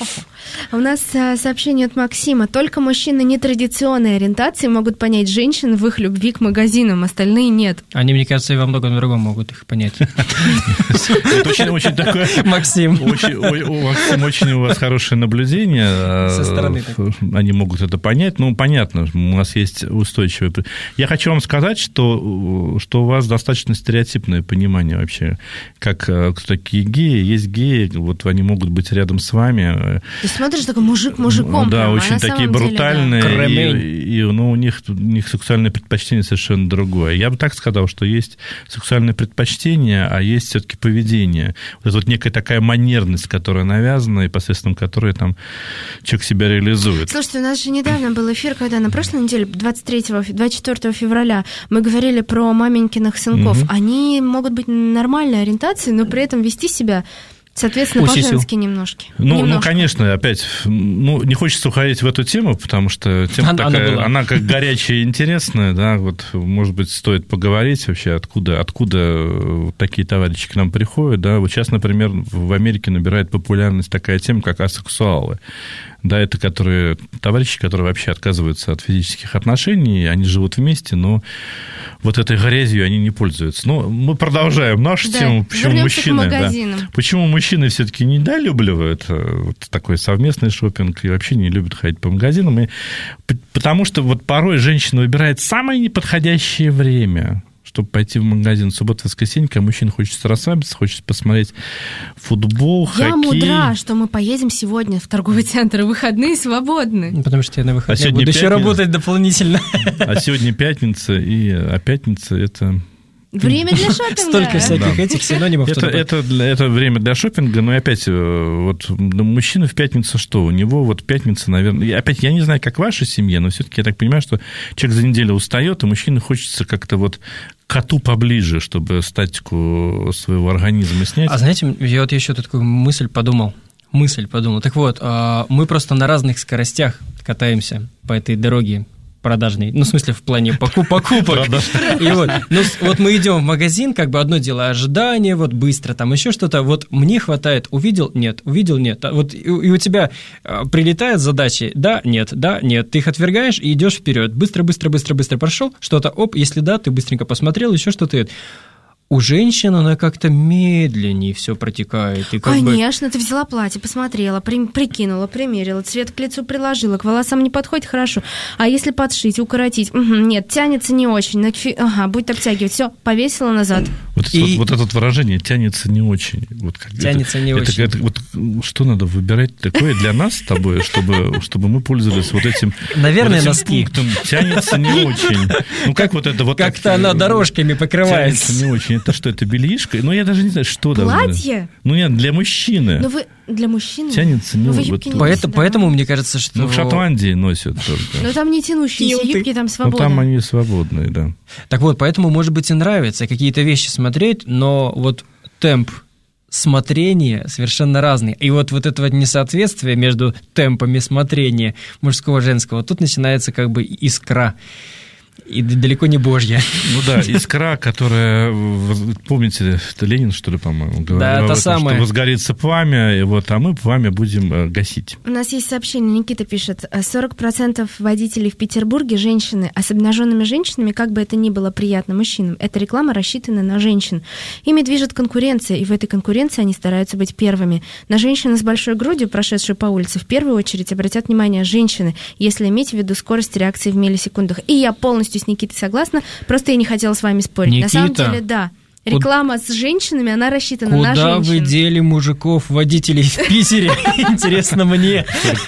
У нас сообщение от Максима. Только мужчины нетрадиционной ориентации могут понять женщин в их любви к магазинам, остальные нет. Они, мне кажется, и во многом другом могут их понять. Очень такое... Максим. Максим, очень у вас хорошее наблюдение. Со стороны. Они могут это понять. Ну, понятно, у нас есть устойчивое... Я хочу вам сказать, что, что у вас достаточно стереотипное понимание вообще, как кто такие геи. Есть геи, вот они могут быть рядом с вами. Ты смотришь, такой мужик мужиком. Да, прямо, очень а такие брутальные. Деле, да. И, и, ну, у них, у них сексуальное предпочтение совершенно другое. Я бы так сказал, что есть сексуальное предпочтение, а есть все-таки поведение. Вот это вот некая такая манерность, которая навязана, и посредством которой там человек себя реализует. Слушайте, у нас же недавно был эфир, когда на прошлой неделе, двадцать третьего, двадцать четвёртого февраля, мы говорили про маменькиных сынков. Угу. Они могут быть нормальной ориентации, но при этом вести себя... Соответственно, по-женски немножко. Ну, немножко. ну, конечно, опять, ну, не хочется уходить в эту тему, потому что тема она, такая, она, она как горячая и интересная, да, вот, может быть, стоит поговорить вообще, откуда, откуда такие товарищи к нам приходят, да, вот сейчас, например, в Америке набирает популярность такая тема, как асексуалы. Да, это которые, товарищи, которые вообще отказываются от физических отношений, они живут вместе, но вот этой грязью они не пользуются. Но мы продолжаем нашу да, тему. Почему мужчины, да, почему мужчины все-таки недолюбливают вот такой совместный шопинг и вообще не любят ходить по магазинам? И потому что вот порой женщина выбирает самое неподходящее время, чтобы пойти в магазин в субботу-воскресенье, когда мужчина хочет расслабиться, хочет посмотреть футбол, я хоккей. Я мудра, что мы поедем сегодня в торговый центр, выходные свободны. Потому что я на выходные а буду пятница, еще работать дополнительно. А сегодня пятница, и а пятница это... Время для шопинга. Столько всяких да. этих синонимов. Это, это, это время для шопинга, но опять, вот мужчина в пятницу что? У него вот пятница, наверное... Опять, я не знаю, как в вашей семье, но все-таки я так понимаю, что человек за неделю устает, и мужчине хочется как-то вот к коту поближе, чтобы статику своего организма снять. А знаете, я вот еще такую мысль подумал. Мысль подумал. Так вот, мы просто на разных скоростях катаемся по этой дороге продажный, ну, в смысле, в плане покуп, покупок. И вот, ну, вот мы идем в магазин, как бы одно дело ожидание, вот быстро, там еще что-то, вот мне хватает, увидел, нет, увидел, нет, вот и, и у тебя прилетают задачи, да, нет, да, нет, ты их отвергаешь и идешь вперед, быстро, быстро, быстро, быстро прошел, что-то, оп, если да, ты быстренько посмотрел, еще что-то. У женщин она как-то медленнее все протекает. И как Конечно, бы... ты взяла платье, посмотрела, при, прикинула, примерила, цвет к лицу приложила, к волосам не подходит, хорошо. А если подшить, укоротить? Угу, нет, тянется не очень. Ага, будет обтягивать. Все, повесила назад. Вот, и... вот, вот это выражение «тянется не очень». Вот как тянется это, не это, очень. Это, это, вот, что надо выбирать такое для нас с тобой, чтобы, чтобы мы пользовались вот этим, наверное, вот этим носки. пунктом «тянется не очень». Ну, как вот это вот Как-то так, она дорожками покрывается. «Тянется не очень». Это что, это бельишко? Ну, я даже не знаю, что Платье? должно... Платье? Ну, нет, для мужчины. Ну, вы для мужчины? Тянется не очень. Вот... Поэтому, поэтому мне кажется, что... Ну, в Шотландии носят только. Ну, там не тянущиеся юбки, там свободно. Ну, там они свободные, да. Так вот, поэтому, может быть, и нравится какие-то вещи смотреть, но вот темп смотрения совершенно разный. И вот, вот это вот несоответствие между темпами смотрения мужского и женского, тут начинается как бы искра. И далеко не божья. Ну да, искра, которая, помните, это Ленин, что ли, по-моему, говорил, да, это этом, самое. Что возгорится пламя, и вот, а мы пламя будем гасить. У нас есть сообщение, Никита пишет, сорок процентов водителей в Петербурге женщины, а с обнаженными женщинами, как бы это ни было приятно мужчинам, эта реклама рассчитана на женщин. Ими движет конкуренция, и в этой конкуренции они стараются быть первыми. На женщину с большой грудью, прошедшую по улице, в первую очередь обратят внимание женщины, если иметь в виду скорость реакции в миллисекундах. И я полностью с Никитой согласна, просто я не хотела с вами спорить. Никита, на самом деле, да. Реклама с женщинами, она рассчитана куда на женщин. Куда вы дели мужиков, водителей в Питере? Интересно мне.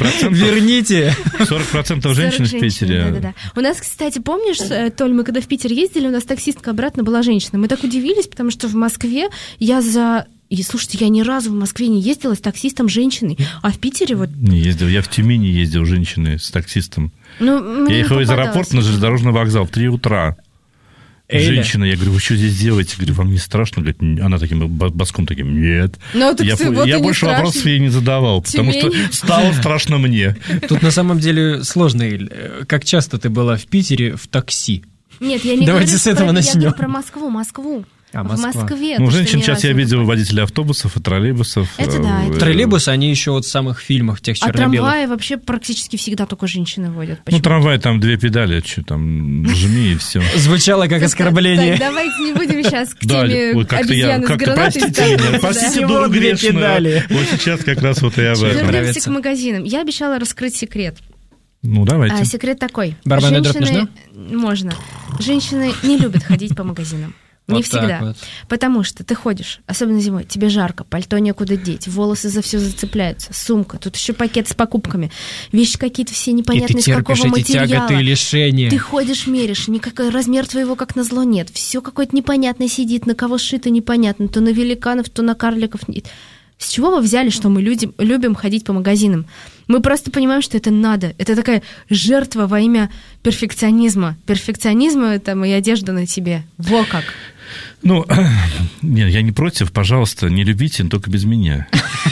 Верните. сорок процентов женщин в Питере. Да-да-да. У нас, кстати, помнишь, Толь, мы когда в Питер ездили, у нас таксистка обратно была женщина. Мы так удивились, потому что в Москве я за... И, слушайте, я ни разу в Москве не ездила с таксистом женщиной, а в Питере вот... Не ездил, я в Тюмени ездил женщиной с таксистом. Ну, я ехал из аэропорта на железнодорожный вокзал в три утра. Эля. Женщина, я говорю, вы что здесь делаете? Я говорю, вам не страшно? Говорит, она таким баском таким, нет. Ну, я ты, вот я больше страшно. Вопросов ей не задавал, потому Тюмень. Что стало страшно мне. Тут на самом деле сложно, Эль. Как часто ты была в Питере в такси? Нет, я не Давайте говорю, с этого про, начнем. Я говорю про Москву, Москву. А, в Москве. Ну, женщин сейчас я видел водителей автобусов и троллейбусов. Это да. Это... Троллейбусы, они еще вот в самых фильмах, тех черно-белых. А трамваи вообще практически всегда только женщины водят. Почему? Ну, трамвай там две педали, что там, жми и все. Звучало как оскорбление. Так, давайте не будем сейчас к теме обезьяны с гранатой. Простите меня, простите, дуру грешную. Вот сейчас как раз вот и об этом. Вернемся к магазинам. Я обещала раскрыть секрет. Ну, давайте. А, секрет такой. Барабанная дробь нужна? Можно. Женщины не любят ходить по магазинам. Не вот всегда. Вот. Потому что ты ходишь, особенно зимой, тебе жарко, пальто некуда деть, волосы за все зацепляются, сумка, тут еще пакет с покупками, вещи какие-то все непонятные, из какого эти материала. Тяготы и лишения. Ты ходишь, меришь, никакой размер твоего как назло нет, все какое-то непонятное сидит, на кого сшито непонятно, то на великанов, то на карликов нет. С чего вы взяли, что мы люди любим ходить по магазинам? Мы просто понимаем, что это надо. Это такая жертва во имя перфекционизма. Перфекционизм — это моя одежда на тебе. Во как! Ну, нет, я не против, пожалуйста, не любите, только без меня.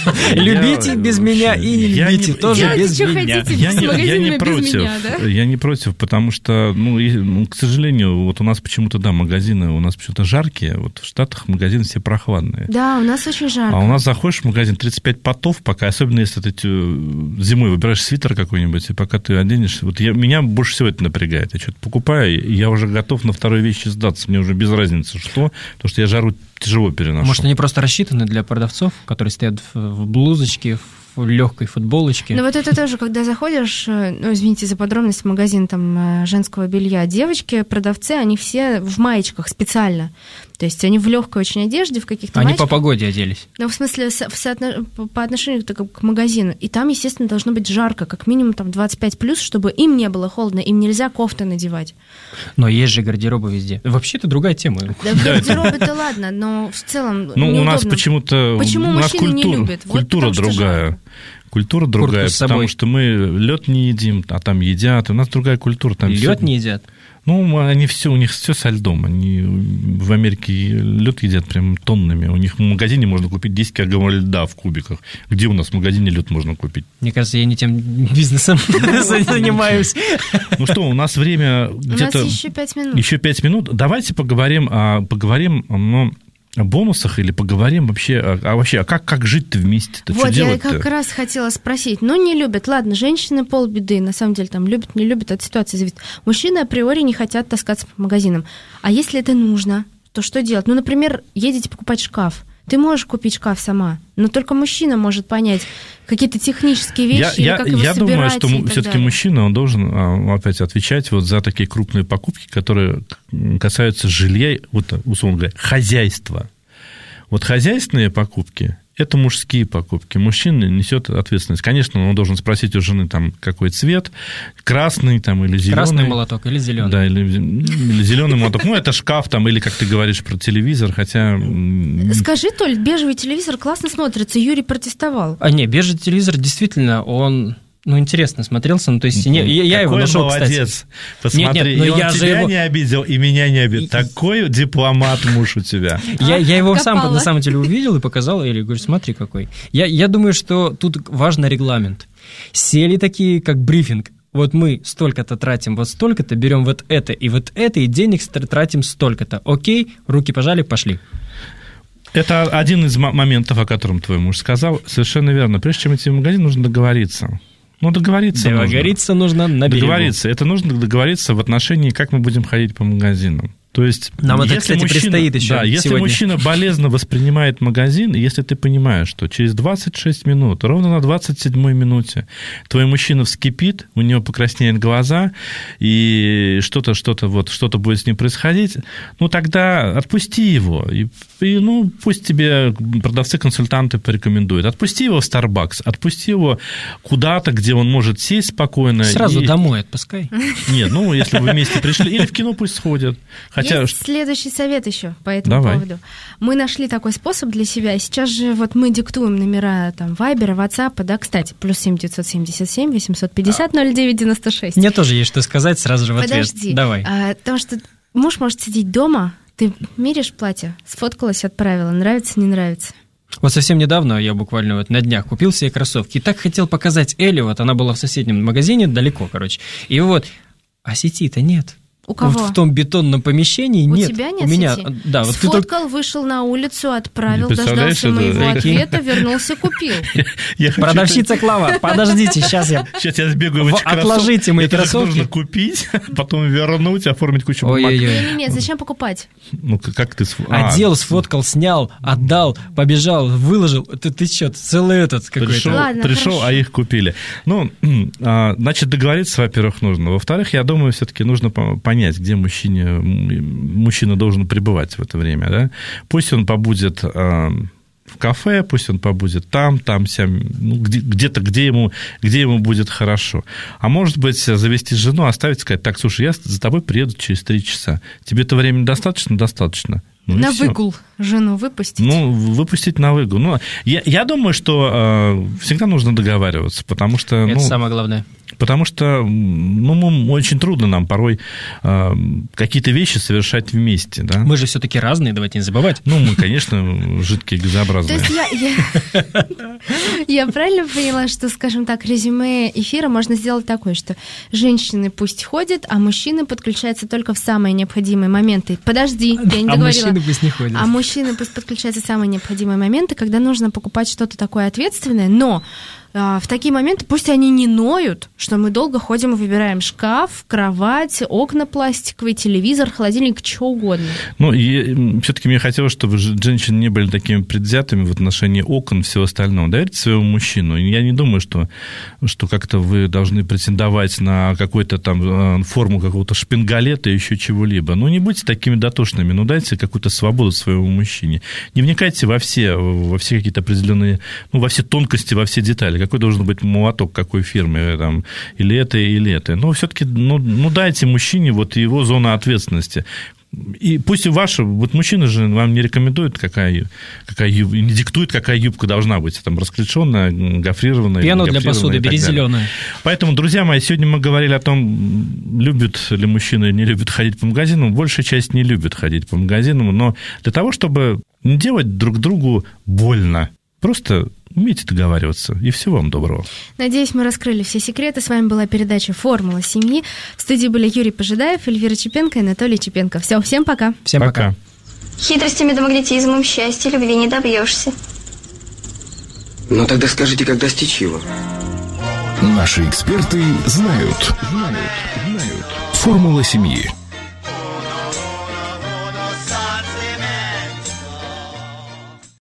Любите без меня и не любите тоже без меня. Я не против, я не против, потому что, ну, к сожалению, вот у нас почему-то, да, магазины у нас почему-то жаркие, вот в Штатах магазины все прохладные. Да, у нас очень жарко. А у нас заходишь в магазин, тридцать пять потов, пока, особенно если ты зимой выбираешь свитер какой-нибудь, и пока ты оденешься, вот я, меня больше всего это напрягает. Я что-то покупаю, и я уже готов на второй вещи сдаться, мне уже без разницы, что, потому что я жару тяжело переношу. Может, они просто рассчитаны для продавцов, которые стоят в блузочке, в легкой футболочке. Ну вот это тоже, когда заходишь, ну, извините за подробность, в магазин там женского белья, девочки, продавцы, они все в маечках специально. То есть они в легкой очень одежде, в каких-то Они маечках. по погоде оделись. Ну, в смысле, со- в соотно- по отношению к, к магазину. И там, естественно, должно быть жарко, как минимум там двадцать пять плюс, чтобы им не было холодно, им нельзя кофты надевать. Но есть же гардеробы везде. Вообще, это другая тема. Да, гардеробы-то ладно, но в целом Ну, неудобно. у нас почему-то... Почему у нас мужчины не культура, любят? Вот Культура потому что другая. жарко. Культура другая, Куртку с собой. потому что мы лед не едим, а там едят. У нас другая культура. Там Лед всё- не едят. Ну, они все, у них все со льдом. Они в Америке лед едят прям тоннами. У них в магазине можно купить десять килограмм льда в кубиках. Где у нас в магазине лед можно купить? Мне кажется, я не тем бизнесом занимаюсь. Ну что, у нас время У где-то... нас еще пять минут. Еще пять минут. Давайте поговорим, о, поговорим ну, о бонусах или поговорим вообще, а, а вообще, а как, как жить-то вместе-то? Вот, что я делать-то? как раз хотела спросить. Ну, не любят. Ладно, женщины полбеды. На самом деле, там, любят, не любят, от ситуации зависит. Мужчины априори не хотят таскаться по магазинам. А если это нужно, то что делать? Ну, например, едете покупать шкаф. Ты можешь купить шкаф сама, но только мужчина может понять какие-то технические вещи, Я, или я, как его я думаю, собирать что и так все-таки далее. мужчина, он должен а, опять отвечать вот за такие крупные покупки, которые касаются жилья, вот, условно говоря, хозяйства. Вот хозяйственные покупки – это мужские покупки. Мужчина несет ответственность. Конечно, он должен спросить у жены, там, какой цвет, красный там, или зеленый. Красный молоток или зеленый. Да, или, или зеленый молоток. Ну, это шкаф, там, или, как ты говоришь, про телевизор, хотя... Скажи, Толь, бежевый телевизор классно смотрится. Юрий протестовал. А не, бежевый телевизор действительно, он... Ну, интересно смотрелся. Ну, то есть, не, я, я его Какой нашел, молодец. кстати. Посмотри, Нет, нет, и но он я же тебя его- не обидел, и меня не обидел. Такой дипломат муж у тебя. Я, я его сам Копала. на самом деле увидел и показал Эле, говорю, смотри какой. Я, я думаю, что тут важный регламент. Сели такие, как брифинг. Вот мы столько-то тратим, вот столько-то, берем вот это и вот это, и денег стр- тратим столько-то. Окей, руки пожали, пошли. Это один из м- моментов, о котором твой муж сказал. Совершенно верно. Прежде чем идти в магазин, нужно договориться. Ну, договориться нужно. Договориться нужно на берегу. Договориться. Это нужно договориться в отношении, как мы будем ходить по магазинам. То есть, Нам это, если кстати, мужчина, предстоит еще да, если сегодня. мужчина болезненно воспринимает магазин, если ты понимаешь, что через двадцать шесть минут, ровно на двадцать седьмой минуте, твой мужчина вскипит, у него покраснеют глаза, и что-то, что-то, вот, что-то будет с ним происходить, ну, тогда отпусти его. И, и, ну, пусть тебе продавцы-консультанты порекомендуют. Отпусти его в Starbucks, отпусти его куда-то, где он может сесть спокойно. Сразу и... домой отпускай. Нет, ну, если вы вместе пришли, или в кино пусть сходят. Хотя... Есть следующий совет еще по этому Давай. поводу. Мы нашли такой способ для себя. Сейчас же вот мы диктуем номера там Вайбера, Ватсапа, да, кстати, плюс семь девятьсот семьдесят семь восемьсот пятьдесят ноль девять девяносто шесть. Мне тоже есть что сказать сразу же в ответ. Подожди. Давай. А, потому что муж может сидеть дома, ты меришь платье, сфоткалась, отправила, нравится, не нравится. Вот совсем недавно, я буквально вот на днях купил себе кроссовки и так хотел показать Эле, вот она была в соседнем магазине, далеко, короче, и вот, а сети-то нет. У кого? Вот в том бетонном помещении У нет. тебя нет У меня, сети? да, вот ты только... Сфоткал, вышел на улицу, отправил, Не представляешь, дождался это- моего Прикинь. ответа, вернулся, купил. Я хочу- Продавщица Клава, подождите, сейчас я... Сейчас я сбегаю в В- эти кроссовки. отложите мои Это же кроссовки. нужно купить, потом вернуть, оформить кучу бумаг. Ой-ой-ой. Не-не-не, зачем покупать? Ну, как как ты... сф- а, Одел, сфоткал, снял, отдал, побежал, выложил. Ты, ты что, целый этот какой-то. Пришел, Ладно, пришел, хорошо. а их купили. Ну, а, значит, договориться, во-первых, нужно. Во-вторых, я думаю, все-таки нужно по- понять, где мужчине, м, мужчина должен пребывать в это время. Да? Пусть он побудет а, в кафе, пусть он побудет там, там, сям, ну, где, где-то, где ему, где ему будет хорошо. А может быть, завести жену, оставить, сказать, так, слушай, я за тобой приеду через три часа. Тебе это времени достаточно? Достаточно. Ну, и На всё. выгул жену выпустить. Ну, выпустить на выгул. Ну, я, я думаю, что э, всегда нужно договариваться, потому что... Это ну, самое главное. Потому что ну, мы, очень трудно нам порой э, какие-то вещи совершать вместе. Да? Мы же все-таки разные, давайте не забывать. Ну, мы, конечно, жидкие, То газообразные. есть я, я, я правильно поняла, что, скажем так, резюме эфира можно сделать такое, что женщины пусть ходят, а мужчины подключаются только в самые необходимые моменты. Подожди, я не А договорила. мужчины пусть не ходят. А мужчины пусть подключаются в самые необходимые моменты, когда нужно покупать что-то такое ответственное, но в такие моменты пусть они не ноют, что мы долго ходим и выбираем шкаф, кровать, окна пластиковые, телевизор, холодильник, что угодно. Ну, и все-таки мне хотелось, чтобы женщины не были такими предвзятыми в отношении окон и всего остального. Доверьте своему мужчину. Я не думаю, что, что как-то вы должны претендовать на какую-то там форму какого-то шпингалета и еще чего-либо. Ну, не будьте такими дотошными, ну, дайте какую-то свободу своему мужчине. Не вникайте во все, во все какие-то определенные, ну, во все тонкости, во все детали. Какой должен быть молоток, какой фирмы, там, или это, или это. Но все-таки, ну, ну, дайте мужчине вот его зону ответственности. И пусть и ваша, вот мужчина же вам не рекомендует, какая, какая юбка, не диктует, какая юбка должна быть, там, расклешенная, гофрированная. Пену для посуды, бери зеленую. Поэтому, друзья мои, сегодня мы говорили о том, любят ли мужчины или не любят ходить по магазинам. Большая часть не любит ходить по магазинам, но для того, чтобы не делать друг другу больно, просто умейте договариваться. И всего вам доброго. Надеюсь, мы раскрыли все секреты. С вами была передача «Формула семьи». В студии были Юрий Пожидаев, Эльвира Чепенко и Анатолий Чепенко. Все, всем пока. Всем пока. пока. Хитростями да магнетизмом счастья, любви не добьешься. Ну тогда скажите, как достичь его? Наши эксперты знают. Знают. Знают. Формула семьи.